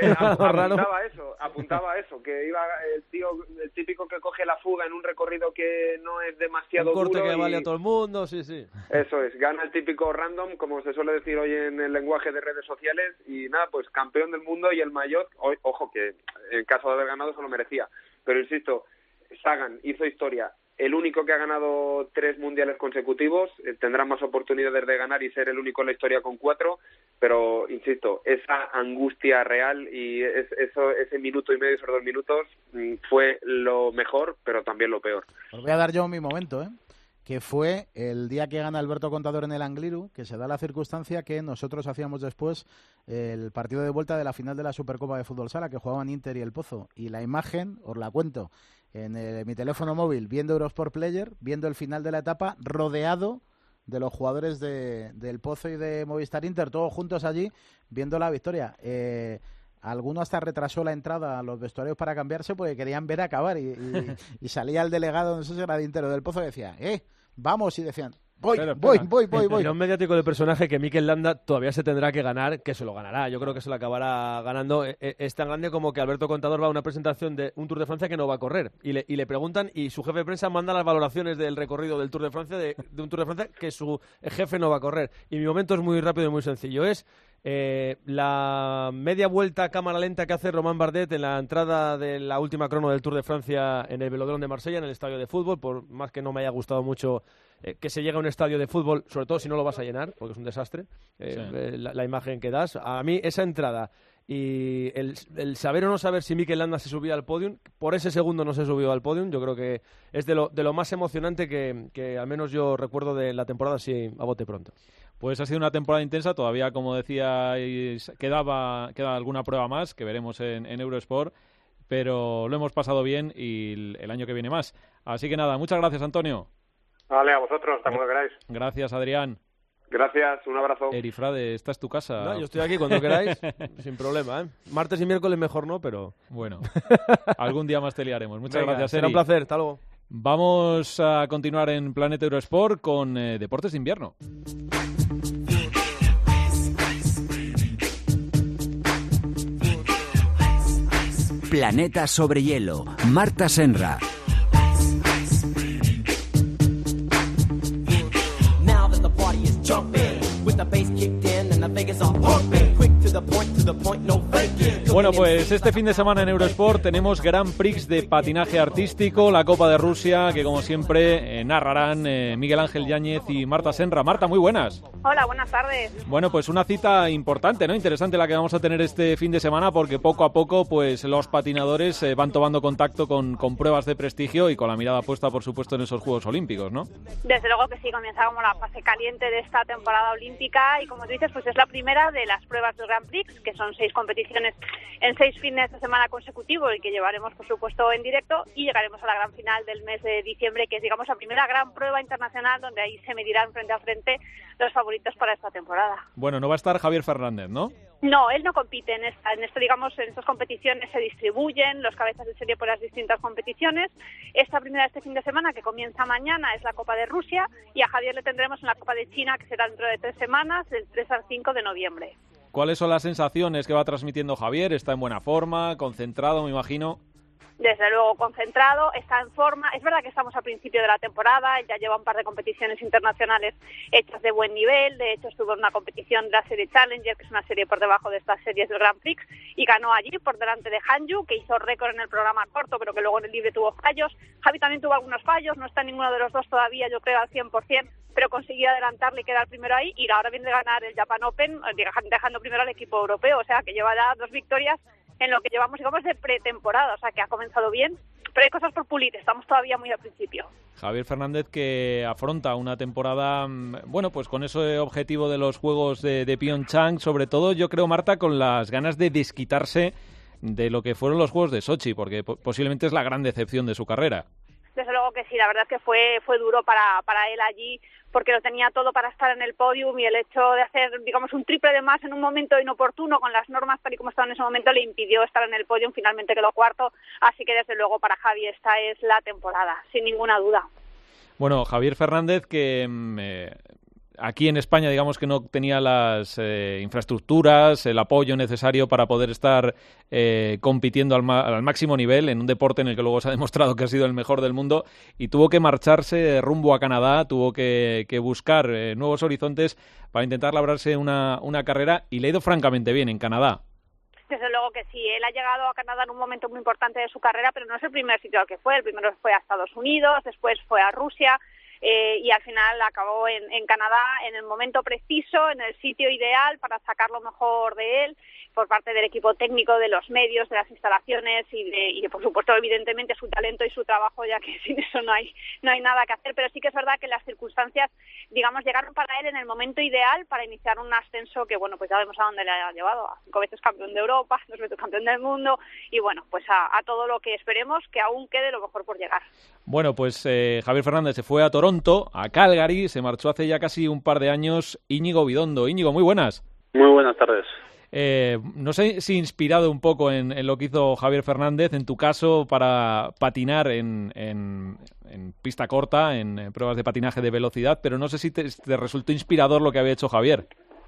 apuntaba eso, que iba el típico que coge la fuga en un recorrido que no es demasiado duro. Un corte que vale a todo el mundo, sí. Eso es, gana el típico random, como se suele decir hoy en el lenguaje de redes sociales, y nada, pues campeón del mundo, y el maillot, ojo, que en caso de haber ganado se lo merecía. Pero insisto, Sagan hizo historia. El único que ha ganado 3 mundiales consecutivos, tendrá más oportunidades de ganar y ser el único en la historia con 4, pero, insisto, esa angustia real y ese minuto y medio, esos 2 minutos, fue lo mejor, pero también lo peor. Os voy a dar yo mi momento, que fue el día que gana Alberto Contador en el Angliru, que se da la circunstancia que nosotros hacíamos después el partido de vuelta de la final de la Supercopa de Fútbol Sala, que jugaban Inter y El Pozo, y la imagen, os la cuento, en mi teléfono móvil, viendo Eurosport Player, viendo el final de la etapa, rodeado de los jugadores del Pozo y de Movistar Inter, todos juntos allí, viendo la victoria. Alguno hasta retrasó la entrada a los vestuarios para cambiarse porque querían ver acabar, y salía el delegado, no sé si era de Inter o del Pozo, y decía, vamos, y decían, voy. Era un mediático de personaje que Mikel Landa todavía se tendrá que ganar, que se lo ganará. Yo creo que se lo acabará ganando. Es tan grande como que Alberto Contador va a una presentación de un Tour de Francia que no va a correr. Y le preguntan, y su jefe de prensa manda las valoraciones del recorrido del Tour de Francia, de un Tour de Francia que su jefe no va a correr. Y mi momento es muy rápido y muy sencillo. Es la media vuelta a cámara lenta que hace Romain Bardet en la entrada de la última crono del Tour de Francia en el Velódromo de Marsella, en el estadio de fútbol, por más que no me haya gustado mucho que se llegue a un estadio de fútbol, sobre todo si no lo vas a llenar, porque es un desastre, la imagen que das. A mí esa entrada y el saber o no saber si Mikel Landa se subía al podium, por ese segundo no se subió al podium, yo creo que es de lo más emocionante que al menos yo recuerdo de la temporada, así a bote pronto. Pues ha sido una temporada intensa, todavía, como decíais, queda alguna prueba más que veremos en Eurosport, pero lo hemos pasado bien y el año que viene más. Así que nada, muchas gracias, Antonio. Vale, a vosotros, hasta cuando queráis. Gracias, Adrián. Gracias, un abrazo. Erifrade, esta es tu casa. No, yo estoy aquí cuando queráis, sin problema, Martes y miércoles mejor no, pero... Bueno, algún día más te liaremos. Muchas gracias, Eri. Será un placer, hasta luego. Vamos a continuar en Planeta Eurosport con deportes de invierno. Planeta sobre hielo. Marta Senra. Bueno, pues este fin de semana en Eurosport tenemos Grand Prix de patinaje artístico, la Copa de Rusia, que como siempre narrarán Miguel Ángel Yáñez y Marta Senra. Marta, muy buenas. Hola, buenas tardes. Bueno, pues una cita importante, ¿no? Interesante la que vamos a tener este fin de semana, porque poco a poco pues los patinadores van tomando contacto con pruebas de prestigio y con la mirada puesta, por supuesto, en esos Juegos Olímpicos, ¿no? Desde luego que sí, comienza como la fase caliente de esta temporada olímpica y, como tú dices, pues es la primera de las pruebas del Grand Prix, que son 6 competiciones en 6 fines de semana consecutivos y que llevaremos, por supuesto, en directo, y llegaremos a la gran final del mes de diciembre, que es, digamos, la primera gran prueba internacional donde ahí se medirán frente a frente los favoritos para esta temporada. Bueno, no va a estar Javier Fernández, ¿no? No, él no compite en esto, digamos, en estas competiciones se distribuyen los cabezas de serie por las distintas competiciones. Esta primera de este fin de semana, que comienza mañana, es la Copa de Rusia, y a Javier le tendremos en la Copa de China, que será dentro de 3 semanas, del 3 al 5 de noviembre. ¿Cuáles son las sensaciones que va transmitiendo Javier? ¿Está en buena forma, concentrado, me imagino? Desde luego concentrado, está en forma. Es verdad que estamos al principio de la temporada, ya lleva un par de competiciones internacionales hechas de buen nivel. De hecho, estuvo en una competición de la serie Challenger, que es una serie por debajo de estas series del Grand Prix, y ganó allí por delante de Hanyu, que hizo récord en el programa corto, pero que luego en el libre tuvo fallos. Javi también tuvo algunos fallos, no está en ninguno de los dos todavía, yo creo, al 100%, pero consiguió adelantarle y quedar primero ahí, y ahora viene de ganar el Japan Open, dejando primero al equipo europeo, o sea, que lleva ya 2 victorias en lo que llevamos, digamos, de pretemporada, o sea, que ha comenzado bien pero hay cosas por pulir, estamos todavía muy al principio. Javier Fernández, que afronta una temporada, bueno, pues con ese objetivo de los Juegos de Pyeongchang, sobre todo yo creo, Marta, con las ganas de desquitarse de lo que fueron los Juegos de Sochi, porque posiblemente es la gran decepción de su carrera. Desde luego que sí, la verdad es que fue duro para él allí, porque lo tenía todo para estar en el podium, y el hecho de hacer, digamos, un triple de más en un momento inoportuno con las normas tal y como estaban en ese momento le impidió estar en el podium. Finalmente quedó cuarto, así que desde luego para Javi esta es la temporada, sin ninguna duda. Bueno, Javier Fernández, que aquí en España, digamos que no tenía las infraestructuras, el apoyo necesario para poder estar compitiendo al máximo nivel en un deporte en el que luego se ha demostrado que ha sido el mejor del mundo, y tuvo que marcharse rumbo a Canadá, tuvo que buscar nuevos horizontes para intentar labrarse una carrera, y le ha ido francamente bien en Canadá. Desde luego que sí, él ha llegado a Canadá en un momento muy importante de su carrera, pero no es el primer sitio al que fue. El primero fue a Estados Unidos, después fue a Rusia, y al final acabó en Canadá en el momento preciso, en el sitio ideal para sacar lo mejor de él, por parte del equipo técnico, de los medios, de las instalaciones y de por supuesto, evidentemente, su talento y su trabajo, ya que sin eso no hay nada que hacer. Pero sí que es verdad que las circunstancias, digamos, llegaron para él en el momento ideal para iniciar un ascenso que, bueno, pues ya vemos a dónde le ha llevado, a 5 veces campeón de Europa, 2 veces campeón del mundo, y bueno, pues a todo lo que esperemos que aún quede lo mejor por llegar. Bueno, pues Javier Fernández se fue a Toronto, a Calgary, se marchó hace ya casi un par de años Íñigo Bidondo. Íñigo, muy buenas. Muy buenas tardes. No sé si inspirado un poco en lo que hizo Javier Fernández, en tu caso, para patinar en pista corta, en pruebas de patinaje de velocidad, pero no sé si te resultó inspirador lo que había hecho Javier.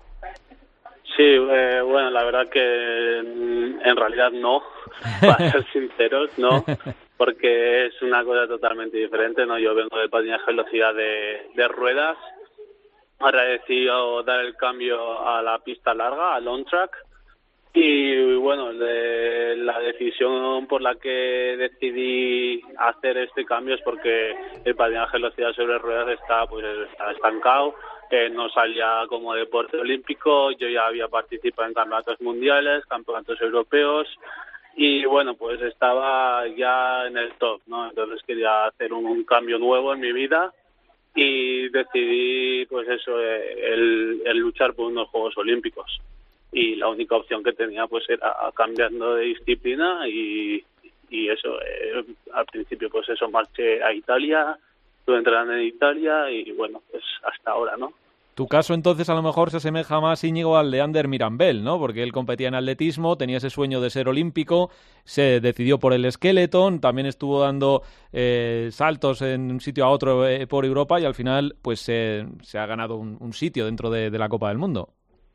Sí, bueno, la verdad que en realidad no, para ser sinceros, no, porque es una cosa totalmente diferente, ¿no? Yo vengo del patinaje de velocidad de ruedas. Ahora he decidido dar el cambio a la pista larga, al on track, y bueno, la decisión por la que decidí hacer este cambio es porque el patinaje de velocidad sobre ruedas está estancado, no salía como deporte olímpico. Yo ya había participado en campeonatos mundiales, campeonatos europeos, y bueno, pues estaba ya en el top, ¿no? Entonces quería hacer un cambio nuevo en mi vida. Y decidí, pues eso, el luchar por unos Juegos Olímpicos. Y la única opción que tenía, pues era cambiando de disciplina y eso. Al principio, pues eso, marché a Italia, estuve entrenando en Italia y bueno, pues hasta ahora, ¿no? Tu caso, entonces, a lo mejor se asemeja más, Íñigo, al de Ander Mirambel, ¿no? Porque él competía en atletismo, tenía ese sueño de ser olímpico, se decidió por el skeleton, también estuvo dando saltos en un sitio a otro por Europa, y al final pues se ha ganado un sitio dentro de la Copa del Mundo.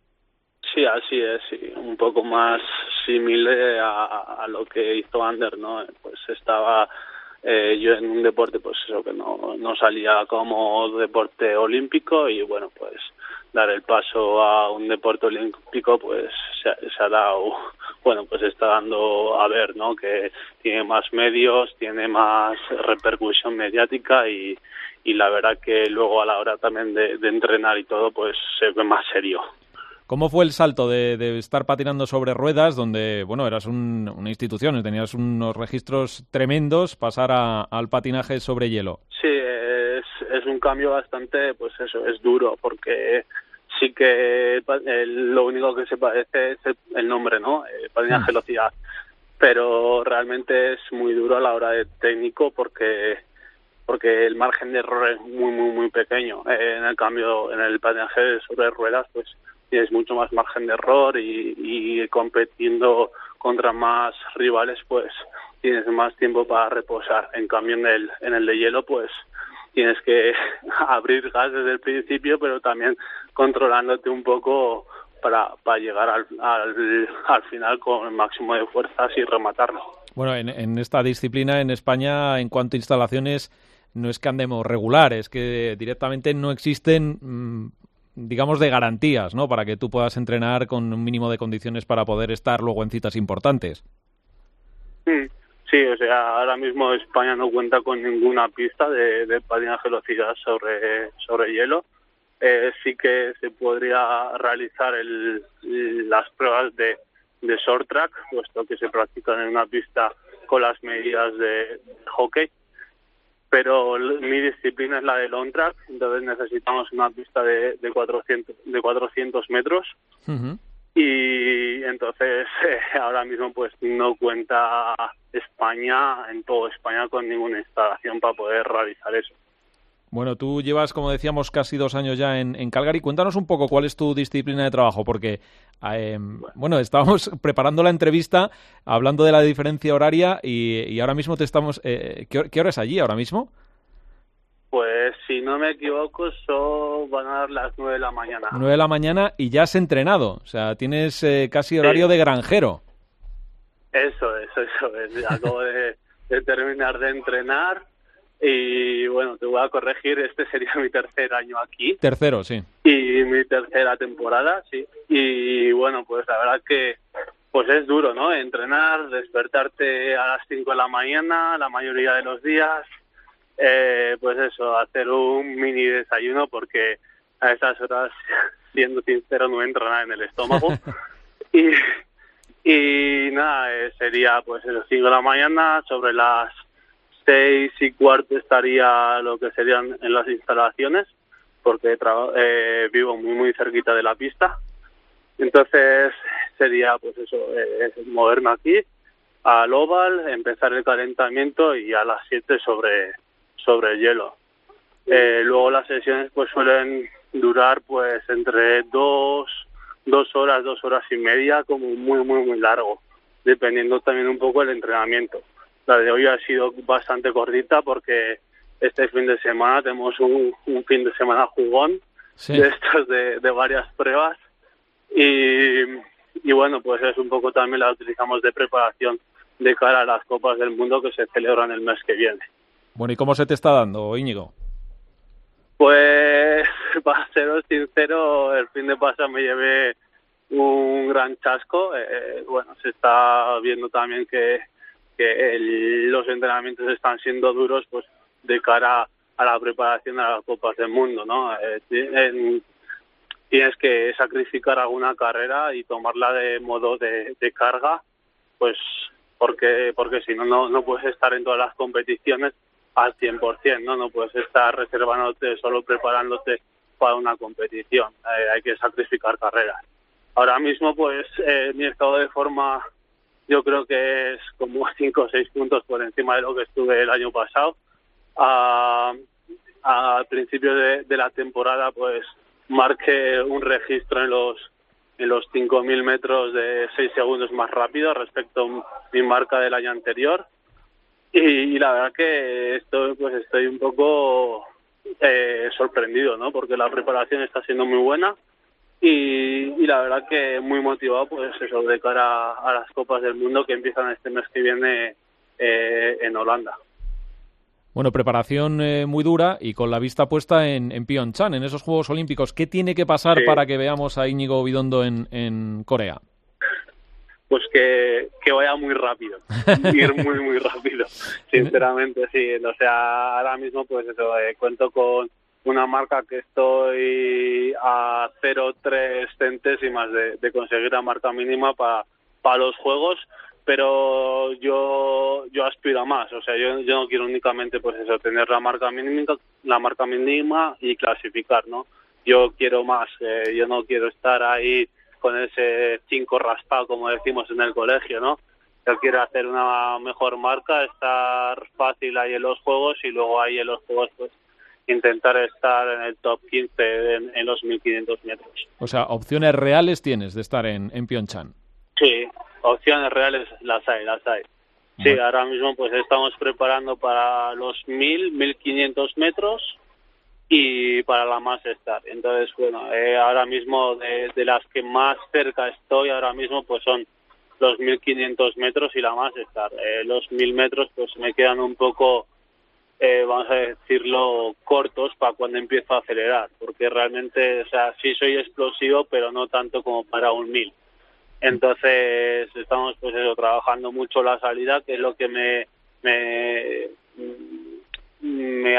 Sí, así es, sí. Un poco más similar a lo que hizo Ander, ¿no? Pues estaba yo en un deporte, pues eso, que no salía como deporte olímpico, y bueno, pues dar el paso a un deporte olímpico, pues se ha dado, bueno, pues está dando a ver, ¿no? Que tiene más medios, tiene más repercusión mediática, y la verdad que luego a la hora también de entrenar y todo, pues se ve más serio. ¿Cómo fue el salto de estar patinando sobre ruedas, donde, bueno, eras una institución, tenías unos registros tremendos, pasar al patinaje sobre hielo? Sí, es un cambio bastante, pues eso, es duro, porque sí que lo único que se parece es el nombre, ¿no? Patinaje de velocidad, pero realmente es muy duro a la hora de técnico, porque el margen de error es muy, muy, muy pequeño. En el cambio, en el patinaje sobre ruedas, pues tienes mucho más margen de error, y compitiendo contra más rivales, pues tienes más tiempo para reposar. En cambio, en el de hielo, pues tienes que abrir gas desde el principio, pero también controlándote un poco para llegar al final con el máximo de fuerzas y rematarlo. Bueno, en esta disciplina en España, en cuanto a instalaciones, no es que andemos regular, es que directamente no existen, digamos, de garantías, ¿no? Para que tú puedas entrenar con un mínimo de condiciones para poder estar luego en citas importantes. Sí, o sea, ahora mismo España no cuenta con ninguna pista de patinaje de velocidad sobre hielo. Sí que se podría realizar las pruebas de short track, puesto que se practican en una pista con las medidas de hockey, pero mi disciplina es la de long track, entonces necesitamos una pista de 400 metros. Uh-huh. Y entonces ahora mismo pues no cuenta España, en toda España, con ninguna instalación para poder realizar eso. Bueno, tú llevas, como decíamos, casi 2 años ya en Calgary. Cuéntanos un poco cuál es tu disciplina de trabajo, porque bueno, estábamos preparando la entrevista hablando de la diferencia horaria y ahora mismo te estamos... ¿qué hora es allí ahora mismo? Pues si no me equivoco, van a dar las 9 de la mañana. 9 de la mañana y ya has entrenado, o sea, tienes casi horario de granjero. Eso es. Acabo de terminar de entrenar y bueno, te voy a corregir, este sería mi 3er año aquí. Tercero, sí. Y mi 3ª temporada, sí. Y bueno, pues la verdad que pues es duro, ¿no? Entrenar, despertarte a las 5 de la mañana, la mayoría de los días. Pues eso, hacer un mini desayuno porque a esas horas, siendo sincero, no entra nada en el estómago. y nada, sería pues eso, 5 de la mañana, sobre las 6:15 estaría lo que serían en las instalaciones, porque vivo muy cerquita de la pista. Entonces sería pues eso, moverme aquí al oval, empezar el calentamiento y a las 7 sobre el hielo. Luego las sesiones pues suelen durar pues entre 2 horas, 2 horas y media, como muy largo, dependiendo también un poco del entrenamiento. La de hoy ha sido bastante cortita porque este fin de semana tenemos un fin de semana jugón, sí, de estos de varias pruebas y bueno, pues es un poco también la utilizamos de preparación de cara a las Copas del Mundo que se celebran el mes que viene. Bueno, ¿y cómo se te está dando, Íñigo? Pues, para seros sincero, el fin de pasado me llevé un gran chasco. Bueno, se está viendo también que los entrenamientos están siendo duros, pues de cara a la preparación a las Copas del Mundo, ¿no? Tienes que sacrificar alguna carrera y tomarla de modo de carga, pues porque si no puedes estar en todas las competiciones al 100%, ¿no? No puedes estar reservándote, solo preparándote para una competición. Hay que sacrificar carreras. Ahora mismo, pues, mi estado de forma yo creo que es como 5 o 6 puntos por encima de lo que estuve el año pasado. Al principio de la temporada, pues, marqué un registro en los 5.000 metros de 6 segundos más rápido respecto a mi marca del año anterior. Y la verdad que estoy un poco sorprendido, ¿no? Porque la preparación está siendo muy buena y la verdad que muy motivado, pues eso, de cara a las Copas del Mundo que empiezan este mes que viene en Holanda. Bueno, preparación muy dura y con la vista puesta en Pyeongchang, en esos Juegos Olímpicos. ¿Qué tiene que pasar para que veamos a Íñigo Bidondo en Corea? Pues que vaya muy rápido, ir muy rápido, sinceramente, sí. O sea, ahora mismo pues eso, cuento con una marca que estoy a 0,3 centésimas de conseguir la marca mínima para los Juegos, pero yo aspiro a más. O sea, yo no quiero únicamente pues eso, tener la marca mínima y clasificar, ¿no? Yo quiero más, yo no quiero estar ahí con ese 5 raspado, como decimos en el colegio, ¿no? Yo quiero hacer una mejor marca, estar fácil ahí en los Juegos y luego ahí en los Juegos pues intentar estar en el top 15 en los 1.500 metros. O sea, opciones reales tienes de estar en Pyeongchang. Sí, opciones reales las hay. Sí, bueno. Ahora mismo pues estamos preparando para los 1.500 metros y para la Master. Entonces, bueno, ahora mismo de las que más cerca estoy ahora mismo pues son los 1.500 metros y la Master. Los 1.000 metros pues me quedan un poco, vamos a decirlo, cortos para cuando empiezo a acelerar, porque realmente, o sea, sí soy explosivo, pero no tanto como para un 1.000. Entonces, estamos pues eso, trabajando mucho la salida, que es lo que me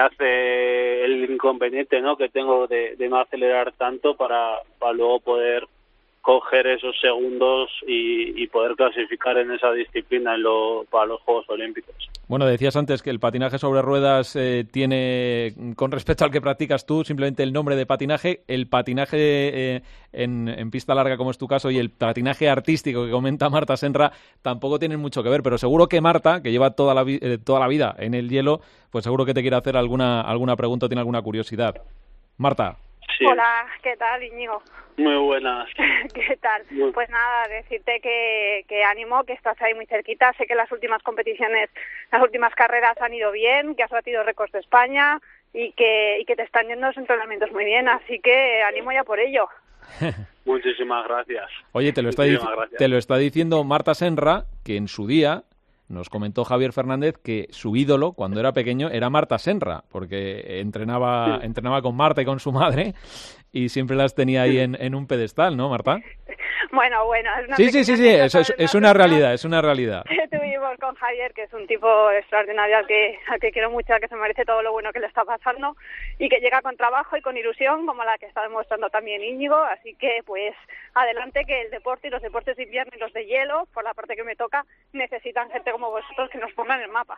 hace el inconveniente, ¿no?, que tengo de no acelerar tanto para luego poder coger esos segundos y poder clasificar en esa disciplina para los Juegos Olímpicos. Bueno, decías antes que el patinaje sobre ruedas tiene, con respecto al que practicas tú, simplemente el nombre de patinaje. El patinaje en pista larga, como es tu caso, y el patinaje artístico que comenta Marta Senra tampoco tienen mucho que ver, pero seguro que Marta, que lleva toda la vida en el hielo, pues seguro que te quiere hacer alguna pregunta o tiene alguna curiosidad. Marta. Sí. Hola, ¿qué tal, Íñigo? Muy buenas. ¿Qué tal? Pues nada, decirte que ánimo, que estás ahí muy cerquita. Sé que las últimas competiciones, las últimas carreras han ido bien, que has batido récords de España y que te están yendo los entrenamientos muy bien, así que ánimo ya por ello. Muchísimas gracias. Oye, te lo está diciendo Marta Senra, que en su día nos comentó Javier Fernández que su ídolo cuando era pequeño era Marta Senra, porque entrenaba con Marta y con su madre y siempre las tenía ahí en un pedestal, ¿no, Marta? Bueno, es una sí, eso es una realidad, es una realidad. Tuvimos con Javier, que es un tipo extraordinario al que quiero mucho, al que se merece todo lo bueno que le está pasando y que llega con trabajo y con ilusión, como la que está demostrando también Íñigo, así que pues adelante, que el deporte y los deportes de invierno y los de hielo, por la parte que me toca, necesitan gente como vosotros que nos pongan en el mapa.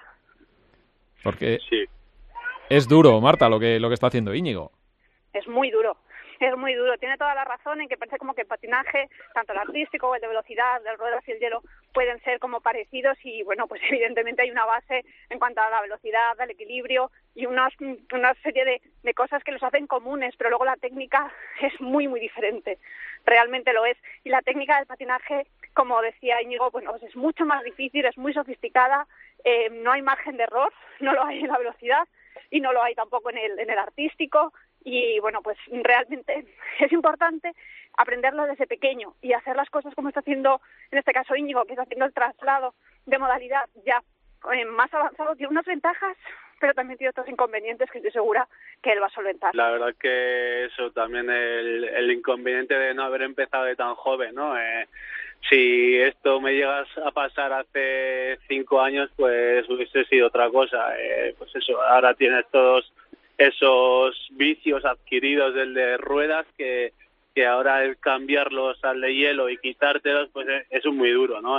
Porque sí. Es duro, Marta, lo que está haciendo Íñigo. Es muy duro. Es muy duro, tiene toda la razón en que parece como que el patinaje, tanto el artístico o el de velocidad, de ruedas y el hielo, pueden ser como parecidos y bueno, pues evidentemente hay una base en cuanto a la velocidad, al equilibrio y una serie de cosas que los hacen comunes, pero luego la técnica es muy, muy diferente, realmente lo es. Y la técnica del patinaje, como decía Íñigo, bueno, pues es mucho más difícil, es muy sofisticada, no hay margen de error, no lo hay en la velocidad y no lo hay tampoco en el artístico. Y bueno, pues realmente es importante aprenderlo desde pequeño y hacer las cosas como está haciendo en este caso Íñigo, que está haciendo el traslado de modalidad ya más avanzado. Tiene unas ventajas, pero también tiene otros inconvenientes que estoy segura que él va a solventar. La verdad que eso también, el inconveniente de no haber empezado de tan joven, ¿no? Si esto me llegas a pasar hace 5 años, pues hubiese sido otra cosa. Pues eso, ahora tienes todos esos vicios adquiridos del de ruedas que ahora el cambiarlos al de hielo y quitártelos pues es muy duro, ¿no?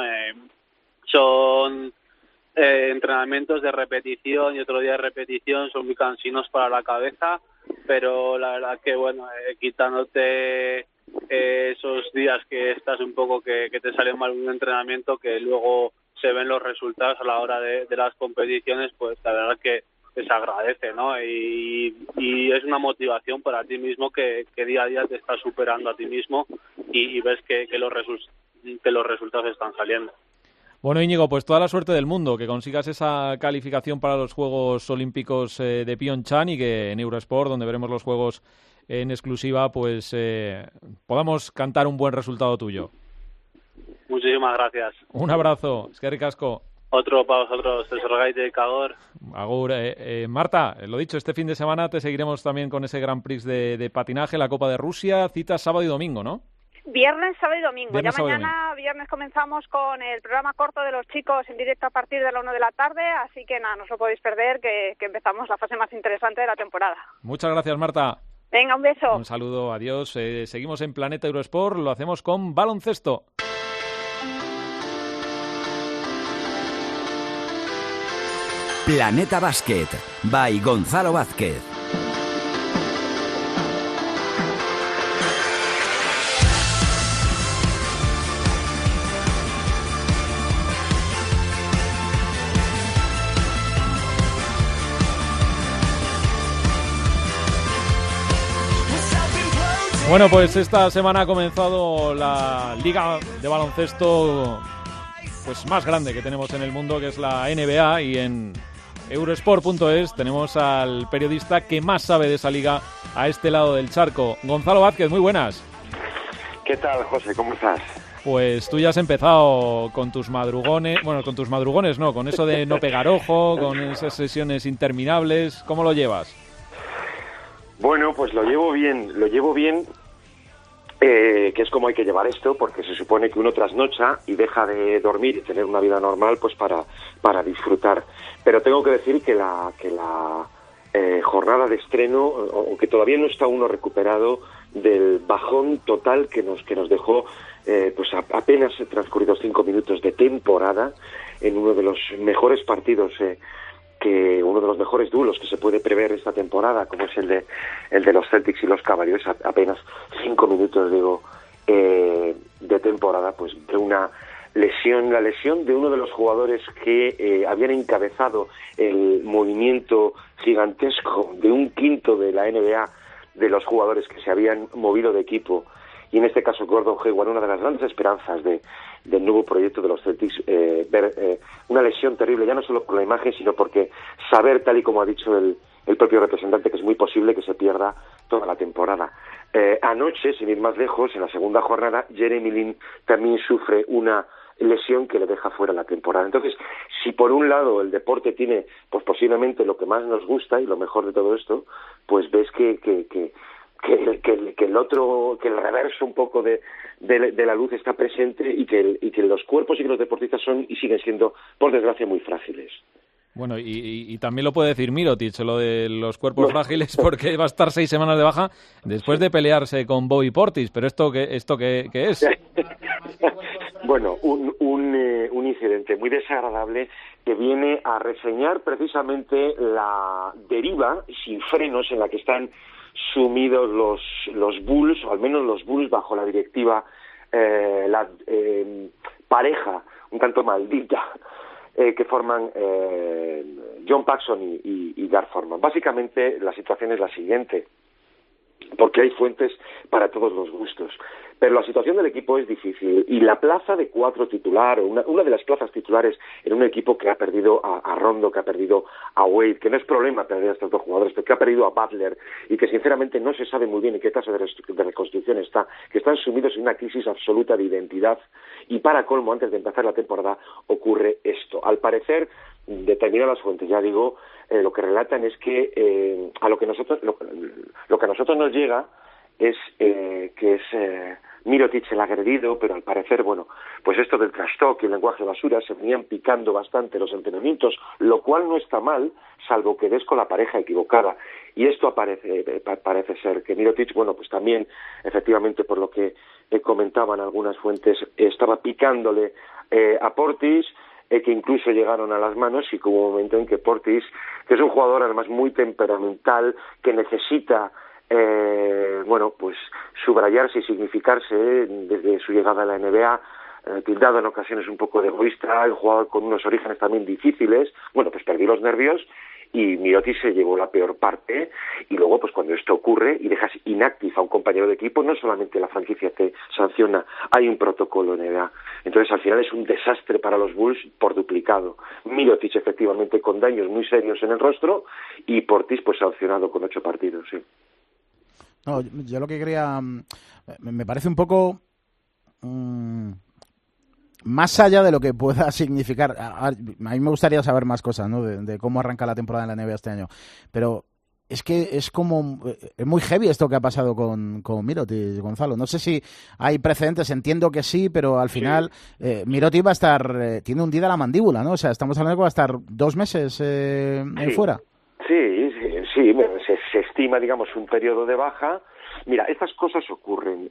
Son entrenamientos de repetición y otro día de repetición, son muy cansinos para la cabeza, pero la verdad que bueno, quitándote esos días que estás un poco que te sale mal un entrenamiento, que luego se ven los resultados a la hora de las competiciones, pues la verdad que se agradece, ¿no? Y es una motivación para ti mismo que día a día te estás superando a ti mismo y ves que los resultados están saliendo. Bueno, Íñigo, pues toda la suerte del mundo, que consigas esa calificación para los Juegos Olímpicos de Pyeongchang y que en Eurosport, donde veremos los Juegos en exclusiva, pues podamos cantar un buen resultado tuyo. Muchísimas gracias. Un abrazo, eskerrik asko. Otro para vosotros, de Cagor. Agur. Marta, lo dicho, este fin de semana te seguiremos también con ese Grand Prix de patinaje, la Copa de Rusia, citas sábado y domingo, ¿no? Viernes, sábado y domingo. Viernes, ya mañana, viernes, comenzamos con el programa corto de los chicos en directo a partir de la 1 de la tarde, así que nada, no os lo podéis perder, que empezamos la fase más interesante de la temporada. Muchas gracias, Marta. Venga, un beso. Un saludo, adiós. Seguimos en Planeta Eurosport, lo hacemos con baloncesto. Planeta Básquet, by Gonzalo Vázquez. Bueno, pues esta semana ha comenzado la liga de baloncesto pues más grande que tenemos en el mundo, que es la NBA, y en Eurosport.es tenemos al periodista que más sabe de esa liga a este lado del charco. Gonzalo Vázquez, muy buenas. ¿Qué tal, José? ¿Cómo estás? Pues tú ya has empezado con tus madrugones, bueno, con tus madrugones no, con eso de no pegar ojo, con esas sesiones interminables. ¿Cómo lo llevas? Bueno, pues lo llevo bien, que es como hay que llevar esto, porque se supone que uno trasnocha y deja de dormir y tener una vida normal pues para disfrutar. Pero tengo que decir que la jornada de estreno, aunque todavía no está uno recuperado, del bajón total que nos dejó pues apenas transcurridos 5 minutos de temporada en uno de los mejores partidos uno de los mejores duelos que se puede prever esta temporada, como es el de los Celtics y los Cavaliers. Apenas 5 minutos de temporada, pues de una la lesión de uno de los jugadores que habían encabezado el movimiento gigantesco de un quinto de la NBA, de los jugadores que se habían movido de equipo, y en este caso Gordon Hayward, una de las grandes esperanzas del nuevo proyecto de los Celtics, ver una lesión terrible, ya no solo por la imagen, sino porque saber, tal y como ha dicho el propio representante, que es muy posible que se pierda toda la temporada. Anoche, sin ir más lejos, en la segunda jornada, Jeremy Lin también sufre una lesión que le deja fuera la temporada. Entonces, si por un lado el deporte tiene, pues posiblemente lo que más nos gusta y lo mejor de todo esto, pues ves que el otro, que el reverso un poco de la luz está presente, y que los cuerpos y que los deportistas son y siguen siendo, por desgracia, muy frágiles. Bueno, y también lo puede decir Mirotic, lo de los cuerpos frágiles, porque va a estar 6 semanas de baja después de pelearse con Bobby Portis. ¿Pero esto qué es? Bueno, un incidente muy desagradable que viene a reseñar precisamente la deriva sin frenos en la que están sumidos los Bulls, o al menos los Bulls bajo la directiva, la pareja un tanto maldita que forman John Paxson y Gar Forman. Básicamente la situación es la siguiente, porque hay fuentes para todos los gustos, pero la situación del equipo es difícil, y la plaza de 4 titular, o una de las plazas titulares en un equipo que ha perdido a Rondo, que ha perdido a Wade, que no es problema perder a estos dos jugadores, pero que ha perdido a Butler, y que sinceramente no se sabe muy bien en qué tasa de reconstrucción está, que están sumidos en una crisis absoluta de identidad, y para colmo, antes de empezar la temporada, ocurre esto. Al parecer, determinadas fuentes, ya digo, lo que relatan es que a lo que a nosotros nos llega es que es Mirotic el agredido, pero al parecer, bueno, pues esto del trash talk y el lenguaje basura se venían picando bastante los entrenamientos, lo cual no está mal, salvo que des con la pareja equivocada. Y esto parece ser que Mirotic, bueno, pues también, efectivamente, por lo que comentaban algunas fuentes, estaba picándole a Portis, que incluso llegaron a las manos, y que hubo un momento en que Portis, que es un jugador además muy temperamental, que necesita bueno, pues subrayarse y significarse desde su llegada a la NBA, tildado en ocasiones un poco de egoísta, el jugador con unos orígenes también difíciles, bueno, pues perdió los nervios y Mirotic se llevó la peor parte, y luego pues cuando esto ocurre y dejas inactive a un compañero de equipo, no solamente la franquicia te sanciona, hay un protocolo NBA. Entonces al final es un desastre para los Bulls por duplicado. Mirotic efectivamente con daños muy serios en el rostro, y Portis pues sancionado con 8 partidos, sí. No, yo lo que quería, me parece un poco más allá de lo que pueda significar. A mí me gustaría saber más cosas, ¿no? De cómo arranca la temporada en la NBA este año, pero es que es muy heavy esto que ha pasado con Mirotic, Gonzalo. No sé si hay precedentes, entiendo que sí, pero al final Mirotic va a estar, tiene hundida la mandíbula, ¿no? O sea, estamos hablando de que va a estar 2 meses fuera. Sí, se estima, digamos, un periodo de baja. Mira, estas cosas ocurren.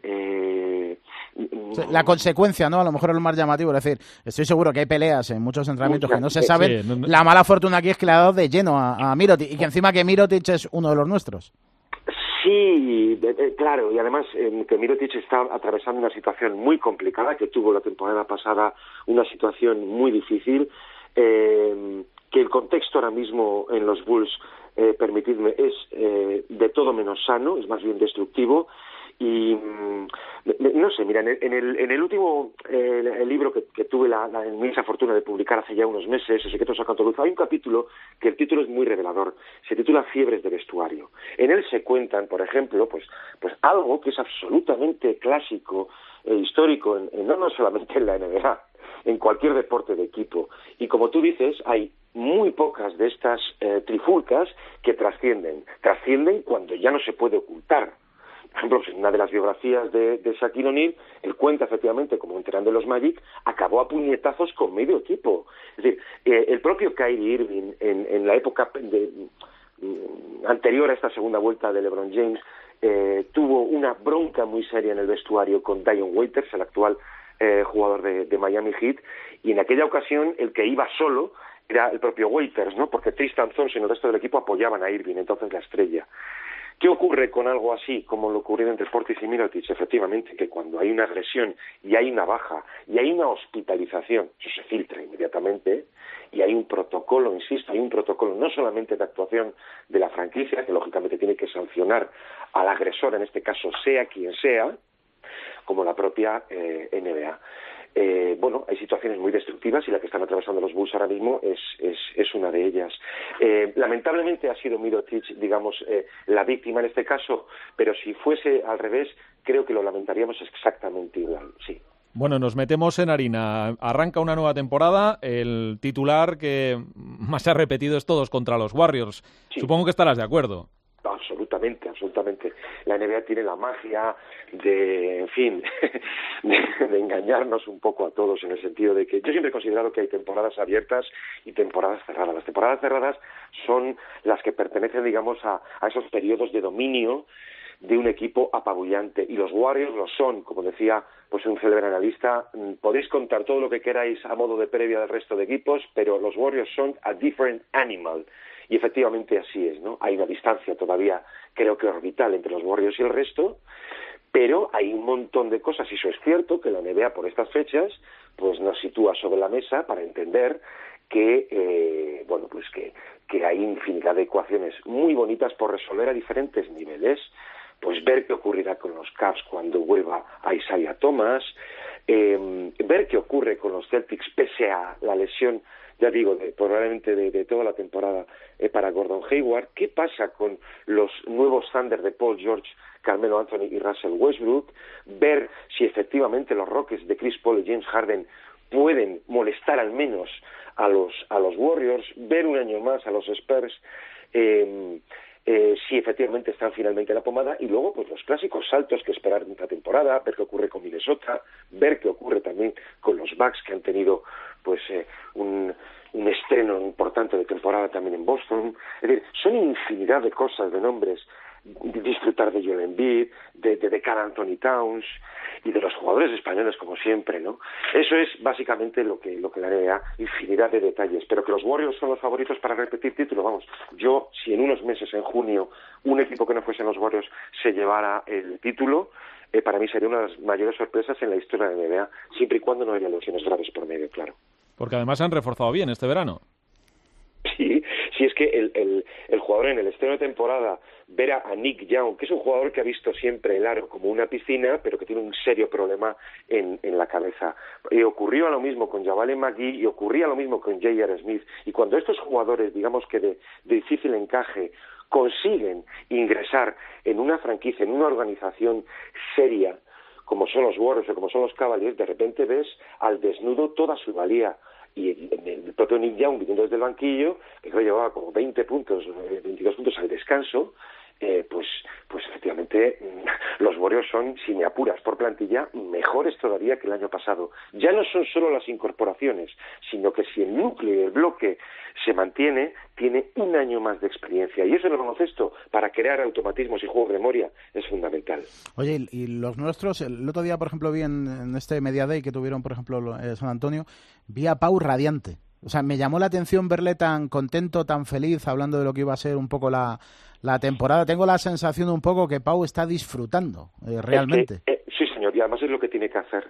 La consecuencia, ¿no? A lo mejor es lo más llamativo. Es decir, estoy seguro que hay peleas en muchos entrenamientos que no se saben. Sí, La mala fortuna aquí es que le ha dado de lleno a Mirotic, y que encima que Mirotic es uno de los nuestros. Sí, claro, y además que Mirotic está atravesando una situación muy complicada, que tuvo la temporada pasada una situación muy difícil, que el contexto ahora mismo en los Bulls, permitidme, es de todo menos sano, es más bien destructivo, y no sé, mira, en el último el libro que tuve la inmensa fortuna de publicar hace ya unos meses, El secreto sacando luz, hay un capítulo que el título es muy revelador, se titula Fiebres de vestuario. En él se cuentan, por ejemplo, pues algo que es absolutamente clásico e histórico, no solamente en la NBA, en cualquier deporte de equipo. Y como tú dices, hay muy pocas de estas trifulcas que trascienden cuando ya no se puede ocultar. Por ejemplo, en una de las biografías de Shaquille O'Neal, él cuenta efectivamente como entrenando los Magic, acabó a puñetazos con medio equipo. Es decir, el propio Kyrie Irving, en la época anterior a esta segunda vuelta de LeBron James, tuvo una bronca muy seria en el vestuario con Dion Waiters, el actual jugador de Miami Heat, y en aquella ocasión el que iba solo era el propio Waiters, ¿no? Porque Tristan Thompson y el resto del equipo apoyaban a Irving, entonces la estrella. ¿Qué ocurre con algo así, como lo ocurrido entre Portis y Mirotic? Efectivamente, que cuando hay una agresión y hay una baja y hay una hospitalización, eso se filtra inmediatamente, y hay un protocolo, insisto, hay un protocolo no solamente de actuación de la franquicia, que lógicamente tiene que sancionar al agresor, en este caso sea quien sea, como la propia NBA. Bueno, hay situaciones muy destructivas y la que están atravesando los Bulls ahora mismo es una de ellas. Lamentablemente ha sido Mirotic, digamos, la víctima en este caso, pero si fuese al revés, creo que lo lamentaríamos exactamente igual, sí. Bueno, nos metemos en harina. Arranca una nueva temporada. El titular que más se ha repetido es todos contra los Warriors. Sí. Supongo que estarás de acuerdo. Absolutamente, absolutamente. La NBA tiene la magia de, en fin, de engañarnos un poco a todos, en el sentido de que yo siempre he considerado que hay temporadas abiertas y temporadas cerradas. Las temporadas cerradas son las que pertenecen, digamos, a esos periodos de dominio de un equipo apabullante, y los Warriors lo son, como decía pues un célebre analista. Podéis contar todo lo que queráis a modo de previa del resto de equipos, pero los Warriors son a different animal. Y efectivamente así es, ¿no? Hay una distancia todavía, creo que orbital, entre los Warriors y el resto, pero hay un montón de cosas, y eso es cierto, que la NBA por estas fechas pues nos sitúa sobre la mesa para entender que, bueno, pues que hay infinidad de ecuaciones muy bonitas por resolver a diferentes niveles. Pues ver qué ocurrirá con los Cavs cuando vuelva a Isaiah Thomas, ver qué ocurre con los Celtics pese a la lesión, ya digo, probablemente de toda la temporada para Gordon Hayward. ¿Qué pasa con los nuevos Thunder de Paul George, Carmelo Anthony y Russell Westbrook? Ver si efectivamente los Rockets de Chris Paul y James Harden pueden molestar al menos a los Warriors. Ver un año más a los Spurs, si efectivamente están finalmente en la pomada, y luego pues los clásicos saltos que esperar en esta temporada, ver qué ocurre con Minnesota, ver qué ocurre también con los Bucks, que han tenido pues un estreno importante de temporada también en Boston. Es decir, son infinidad de cosas, de nombres. Disfrutar de Joel Embiid, de Karl Anthony Towns y de los jugadores españoles, como siempre, ¿no? Eso es básicamente lo que la NBA, infinidad de detalles. Pero que los Warriors son los favoritos para repetir título, vamos. Yo, si en unos meses, en junio, un equipo que no fuesen los Warriors se llevara el título, para mí sería una de las mayores sorpresas en la historia de la NBA, siempre y cuando no haya lesiones graves por medio, claro. Porque además se han reforzado bien este verano. Sí, es que el jugador en el estreno de temporada, ver a Nick Young, que es un jugador que ha visto siempre el aro como una piscina, pero que tiene un serio problema en la cabeza. Y ocurrió lo mismo con Javale McGee y ocurría lo mismo con J.R. Smith. Y cuando estos jugadores, digamos que de difícil encaje, consiguen ingresar en una franquicia, en una organización seria, como son los Warriors o como son los Cavaliers, de repente ves al desnudo toda su valía. Y el propio Nick Young, viniendo desde el banquillo, que creo llevaba como 22 puntos al descanso, pues efectivamente los Warriors son, si me apuras por plantilla, mejores todavía que el año pasado. Ya no son solo las incorporaciones, sino que si el núcleo y el bloque se mantiene, tiene un año más de experiencia. Y eso en el baloncesto, para crear automatismos y juegos de memoria, es fundamental. Oye, y los nuestros, el otro día, por ejemplo, vi en este Media Day que tuvieron, por ejemplo, San Antonio, vi a Pau radiante. O sea, me llamó la atención verle tan contento, tan feliz, hablando de lo que iba a ser un poco la temporada. Tengo la sensación un poco que Pau está disfrutando, realmente. Sí, señor, y además es lo que tiene que hacer.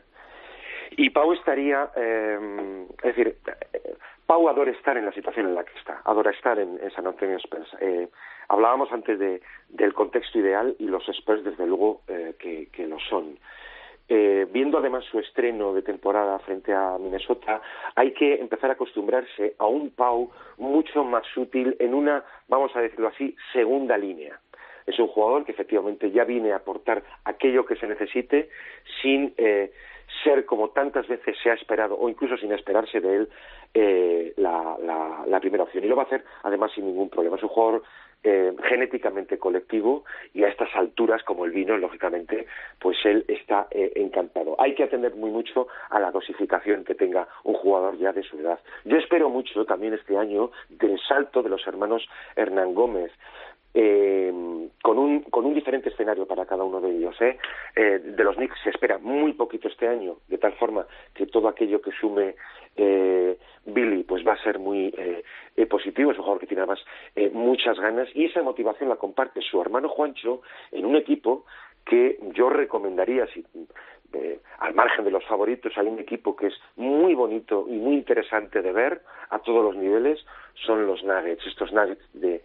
Y Pau estaría, es decir, Pau adora estar en la situación en la que está, adora estar en San Antonio Spurs. Hablábamos antes del contexto ideal, y los Spurs desde luego que lo son. Viendo además su estreno de temporada frente a Minnesota, hay que empezar a acostumbrarse a un Pau mucho más útil en una, vamos a decirlo así, segunda línea. Es un jugador que efectivamente ya viene a aportar aquello que se necesite sin ser, como tantas veces se ha esperado, o incluso sin esperarse de él, la primera opción. Y lo va a hacer además sin ningún problema. Es un jugador genéticamente colectivo, y a estas alturas, como el vino, lógicamente, pues él está encantado. Hay que atender muy mucho a la dosificación que tenga un jugador ya de su edad. Yo espero mucho también este año del salto de los hermanos Hernán Gómez. con un diferente escenario para cada uno de ellos. De los Knicks se espera muy poquito este año, de tal forma que todo aquello que sume Billy pues va a ser muy positivo. Es un jugador que tiene además muchas ganas, y esa motivación la comparte su hermano Juancho en un equipo que yo recomendaría, si al margen de los favoritos, hay un equipo que es muy bonito y muy interesante de ver a todos los niveles, son los Nuggets. Estos Nuggets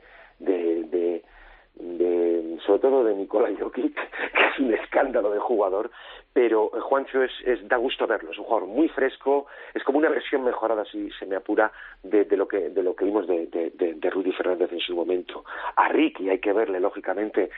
sobre todo de Nikola Jokic, que es un escándalo de jugador, pero Juancho da gusto verlo. Es un jugador muy fresco, es como una versión mejorada, si se me apura, de lo que vimos de Rudy Fernández en su momento. A Ricky hay que verle, lógicamente,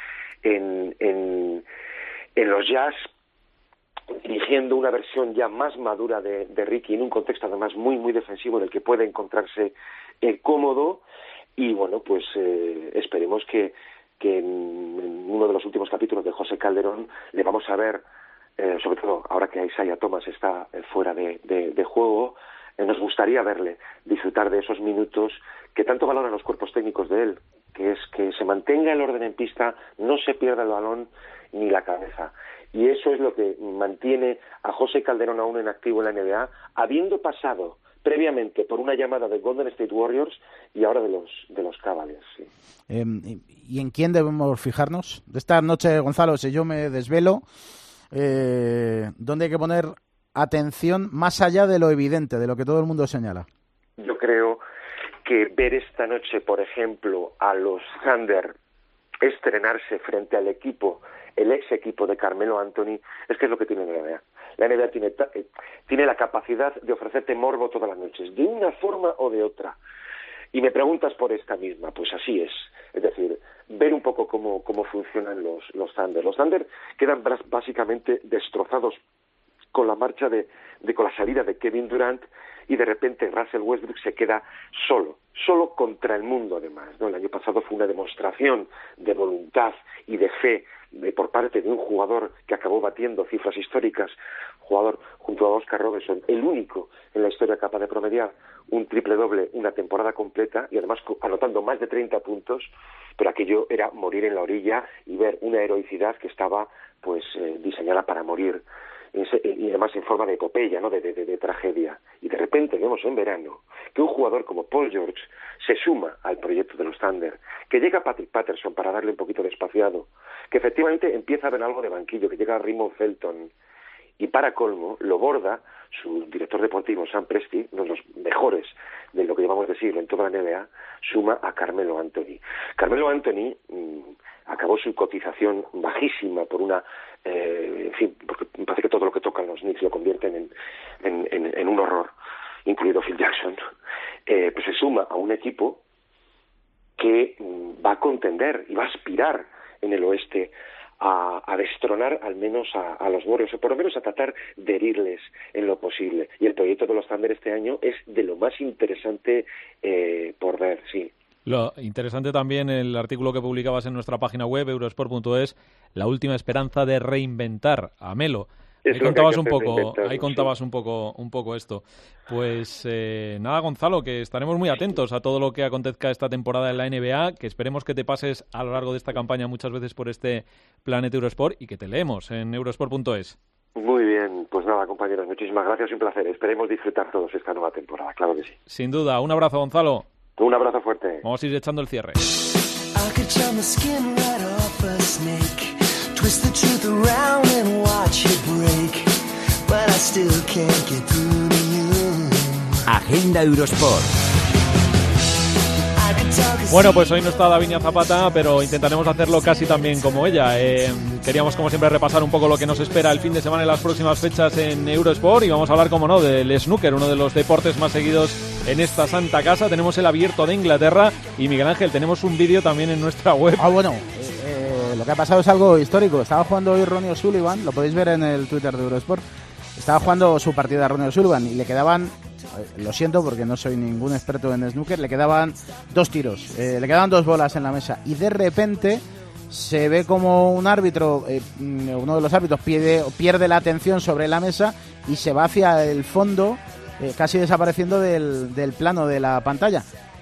en los Jazz, dirigiendo una versión ya más madura de Ricky, en un contexto además muy, muy defensivo, en el que puede encontrarse cómodo. Y bueno, pues esperemos que en uno de los últimos capítulos de José Calderón le vamos a ver, sobre todo ahora que Isaiah Thomas está fuera de juego, nos gustaría verle disfrutar de esos minutos que tanto valoran los cuerpos técnicos de él, que es que se mantenga el orden en pista, no se pierda el balón ni la cabeza. Y eso es lo que mantiene a José Calderón aún en activo en la NBA, habiendo pasado previamente por una llamada de Golden State Warriors y ahora de los Cavaliers. Sí. ¿Y en quién debemos fijarnos? De esta noche, Gonzalo, si yo me desvelo, ¿dónde hay que poner atención más allá de lo evidente, de lo que todo el mundo señala? Yo creo que ver esta noche, por ejemplo, a los Thunder estrenarse frente al equipo, el ex equipo de Carmelo Anthony, es que es lo que tiene la NBA. La NBA tiene la capacidad de ofrecerte morbo todas las noches, de una forma o de otra. Y me preguntas por esta misma, pues así es. Es decir, ver un poco cómo funcionan los Thunder. Los Thunder quedan básicamente destrozados con la marcha con la salida de Kevin Durant, y de repente Russell Westbrook se queda solo contra el mundo además, ¿no? El año pasado fue una demostración de voluntad y de fe por parte de un jugador que acabó batiendo cifras históricas, jugador junto a Oscar Robertson, el único en la historia capaz de promediar un triple-doble una temporada completa, y además anotando más de 30 puntos, pero aquello era morir en la orilla y ver una heroicidad que estaba pues diseñada para morir, y además en forma de epopeya, ¿no? de tragedia. Y de repente vemos en verano que un jugador como Paul George se suma al proyecto de los Thunder, que llega Patrick Patterson para darle un poquito de espaciado, que efectivamente empieza a ver algo de banquillo, que llega Raymond Felton, y para colmo lo borda su director deportivo Sam Presti, uno de los mejores de lo que llevamos de siglo en toda la NBA, suma a Carmelo Anthony. Carmelo Anthony acabó su cotización bajísima por una en fin, porque me parece que todo lo que tocan los Knicks lo convierten en un horror, incluido Phil Jackson. Pues se suma a un equipo que va a contender y va a aspirar en el oeste a destronar al menos a los Warriors, o por lo menos a tratar de herirles en lo posible. Y el proyecto de los Thunder este año es de lo más interesante por ver, sí. Lo interesante también el artículo que publicabas en nuestra página web, eurosport.es, la última esperanza de reinventar a Melo. Ahí contabas un poco esto. Pues nada, Gonzalo, que estaremos muy atentos a todo lo que acontezca esta temporada en la NBA, que esperemos que te pases a lo largo de esta campaña muchas veces por este Planeta Eurosport y que te leemos en eurosport.es. Muy bien, pues nada, compañeros, muchísimas gracias y un placer. Esperemos disfrutar todos esta nueva temporada, claro que sí. Sin duda, un abrazo, Gonzalo. Un abrazo fuerte. Vamos a ir echando el cierre. Agenda Eurosport. Bueno, pues hoy no está Davinia Zapata, pero intentaremos hacerlo casi también como ella. Queríamos, como siempre, repasar un poco lo que nos espera el fin de semana y las próximas fechas en Eurosport, y vamos a hablar, como no, del snooker, uno de los deportes más seguidos en esta santa casa. Tenemos el Abierto de Inglaterra y, Miguel Ángel, tenemos un vídeo también en nuestra web. Bueno, lo que ha pasado es algo histórico. Estaba jugando hoy Ronnie O'Sullivan, lo podéis ver en el Twitter de Eurosport. Estaba jugando su partida a Ronnie O'Sullivan y le quedaban, lo siento porque no soy ningún experto en snooker, le quedaban 2 tiros, le quedaban 2 bolas en la mesa, y de repente se ve como un árbitro, uno de los árbitros pierde la atención sobre la mesa y se va hacia el fondo, casi desapareciendo del plano de la pantalla.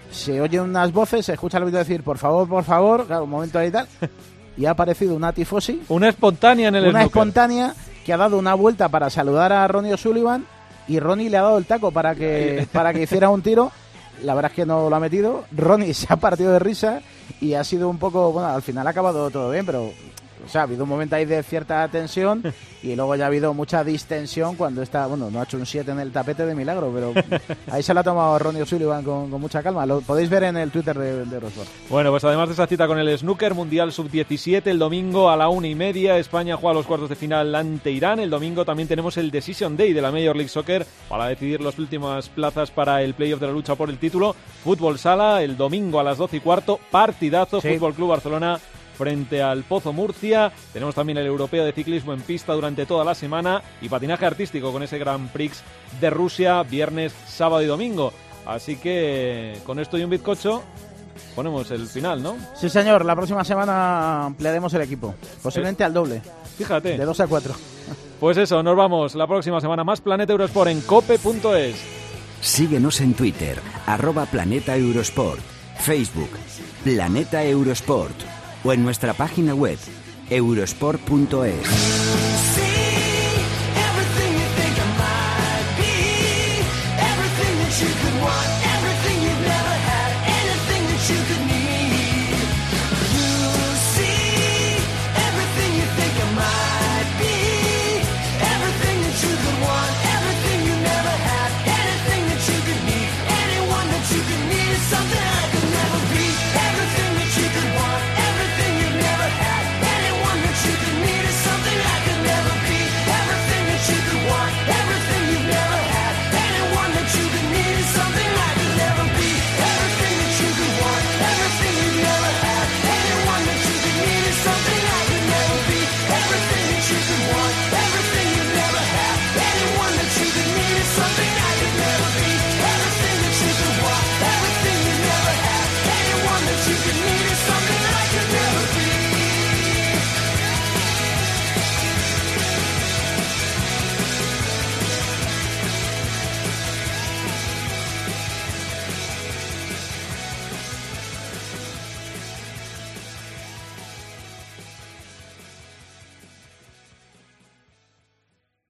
se oyen unas voces, se escucha el vídeo decir por favor, claro, un momento ahí y tal, y ha aparecido una tifosi. Una espontánea en el snooker. Espontánea que ha dado una vuelta para saludar a Ronnie O'Sullivan y Ronnie le ha dado el taco para que hiciera un tiro. La verdad es que no lo ha metido. Ronnie se ha partido de risa y ha sido un poco... Bueno, al final ha acabado todo bien, pero... O sea, ha habido un momento ahí de cierta tensión y luego ya ha habido mucha distensión cuando está... Bueno, no ha hecho un 7 en el tapete de milagro, pero ahí se lo ha tomado Ronnie O'Sullivan con mucha calma. Lo podéis ver en el Twitter de Eurosport. Bueno, pues además de esa cita con el snooker, Mundial Sub-17, el domingo a la 1:30, España juega los cuartos de final ante Irán. El domingo también tenemos el Decision Day de la Major League Soccer para decidir las últimas plazas para el playoff de la lucha por el título. Fútbol Sala, el domingo a las 12:15, partidazo, sí. Fútbol Club Barcelona frente al Pozo Murcia. Tenemos también el europeo de ciclismo en pista durante toda la semana y patinaje artístico con ese Grand Prix de Rusia viernes, sábado y domingo. Así que con esto y un bizcocho ponemos el final, ¿no? Sí, señor. La próxima semana ampliaremos el equipo. Posiblemente al doble. Fíjate. De 2 a 4. Pues eso, nos vamos. La próxima semana más Planeta Eurosport en cope.es. Síguenos en Twitter, @Planeta Eurosport, Facebook, Planeta Eurosport, o en nuestra página web, eurosport.es. See everything you think I might be, everything that you could want.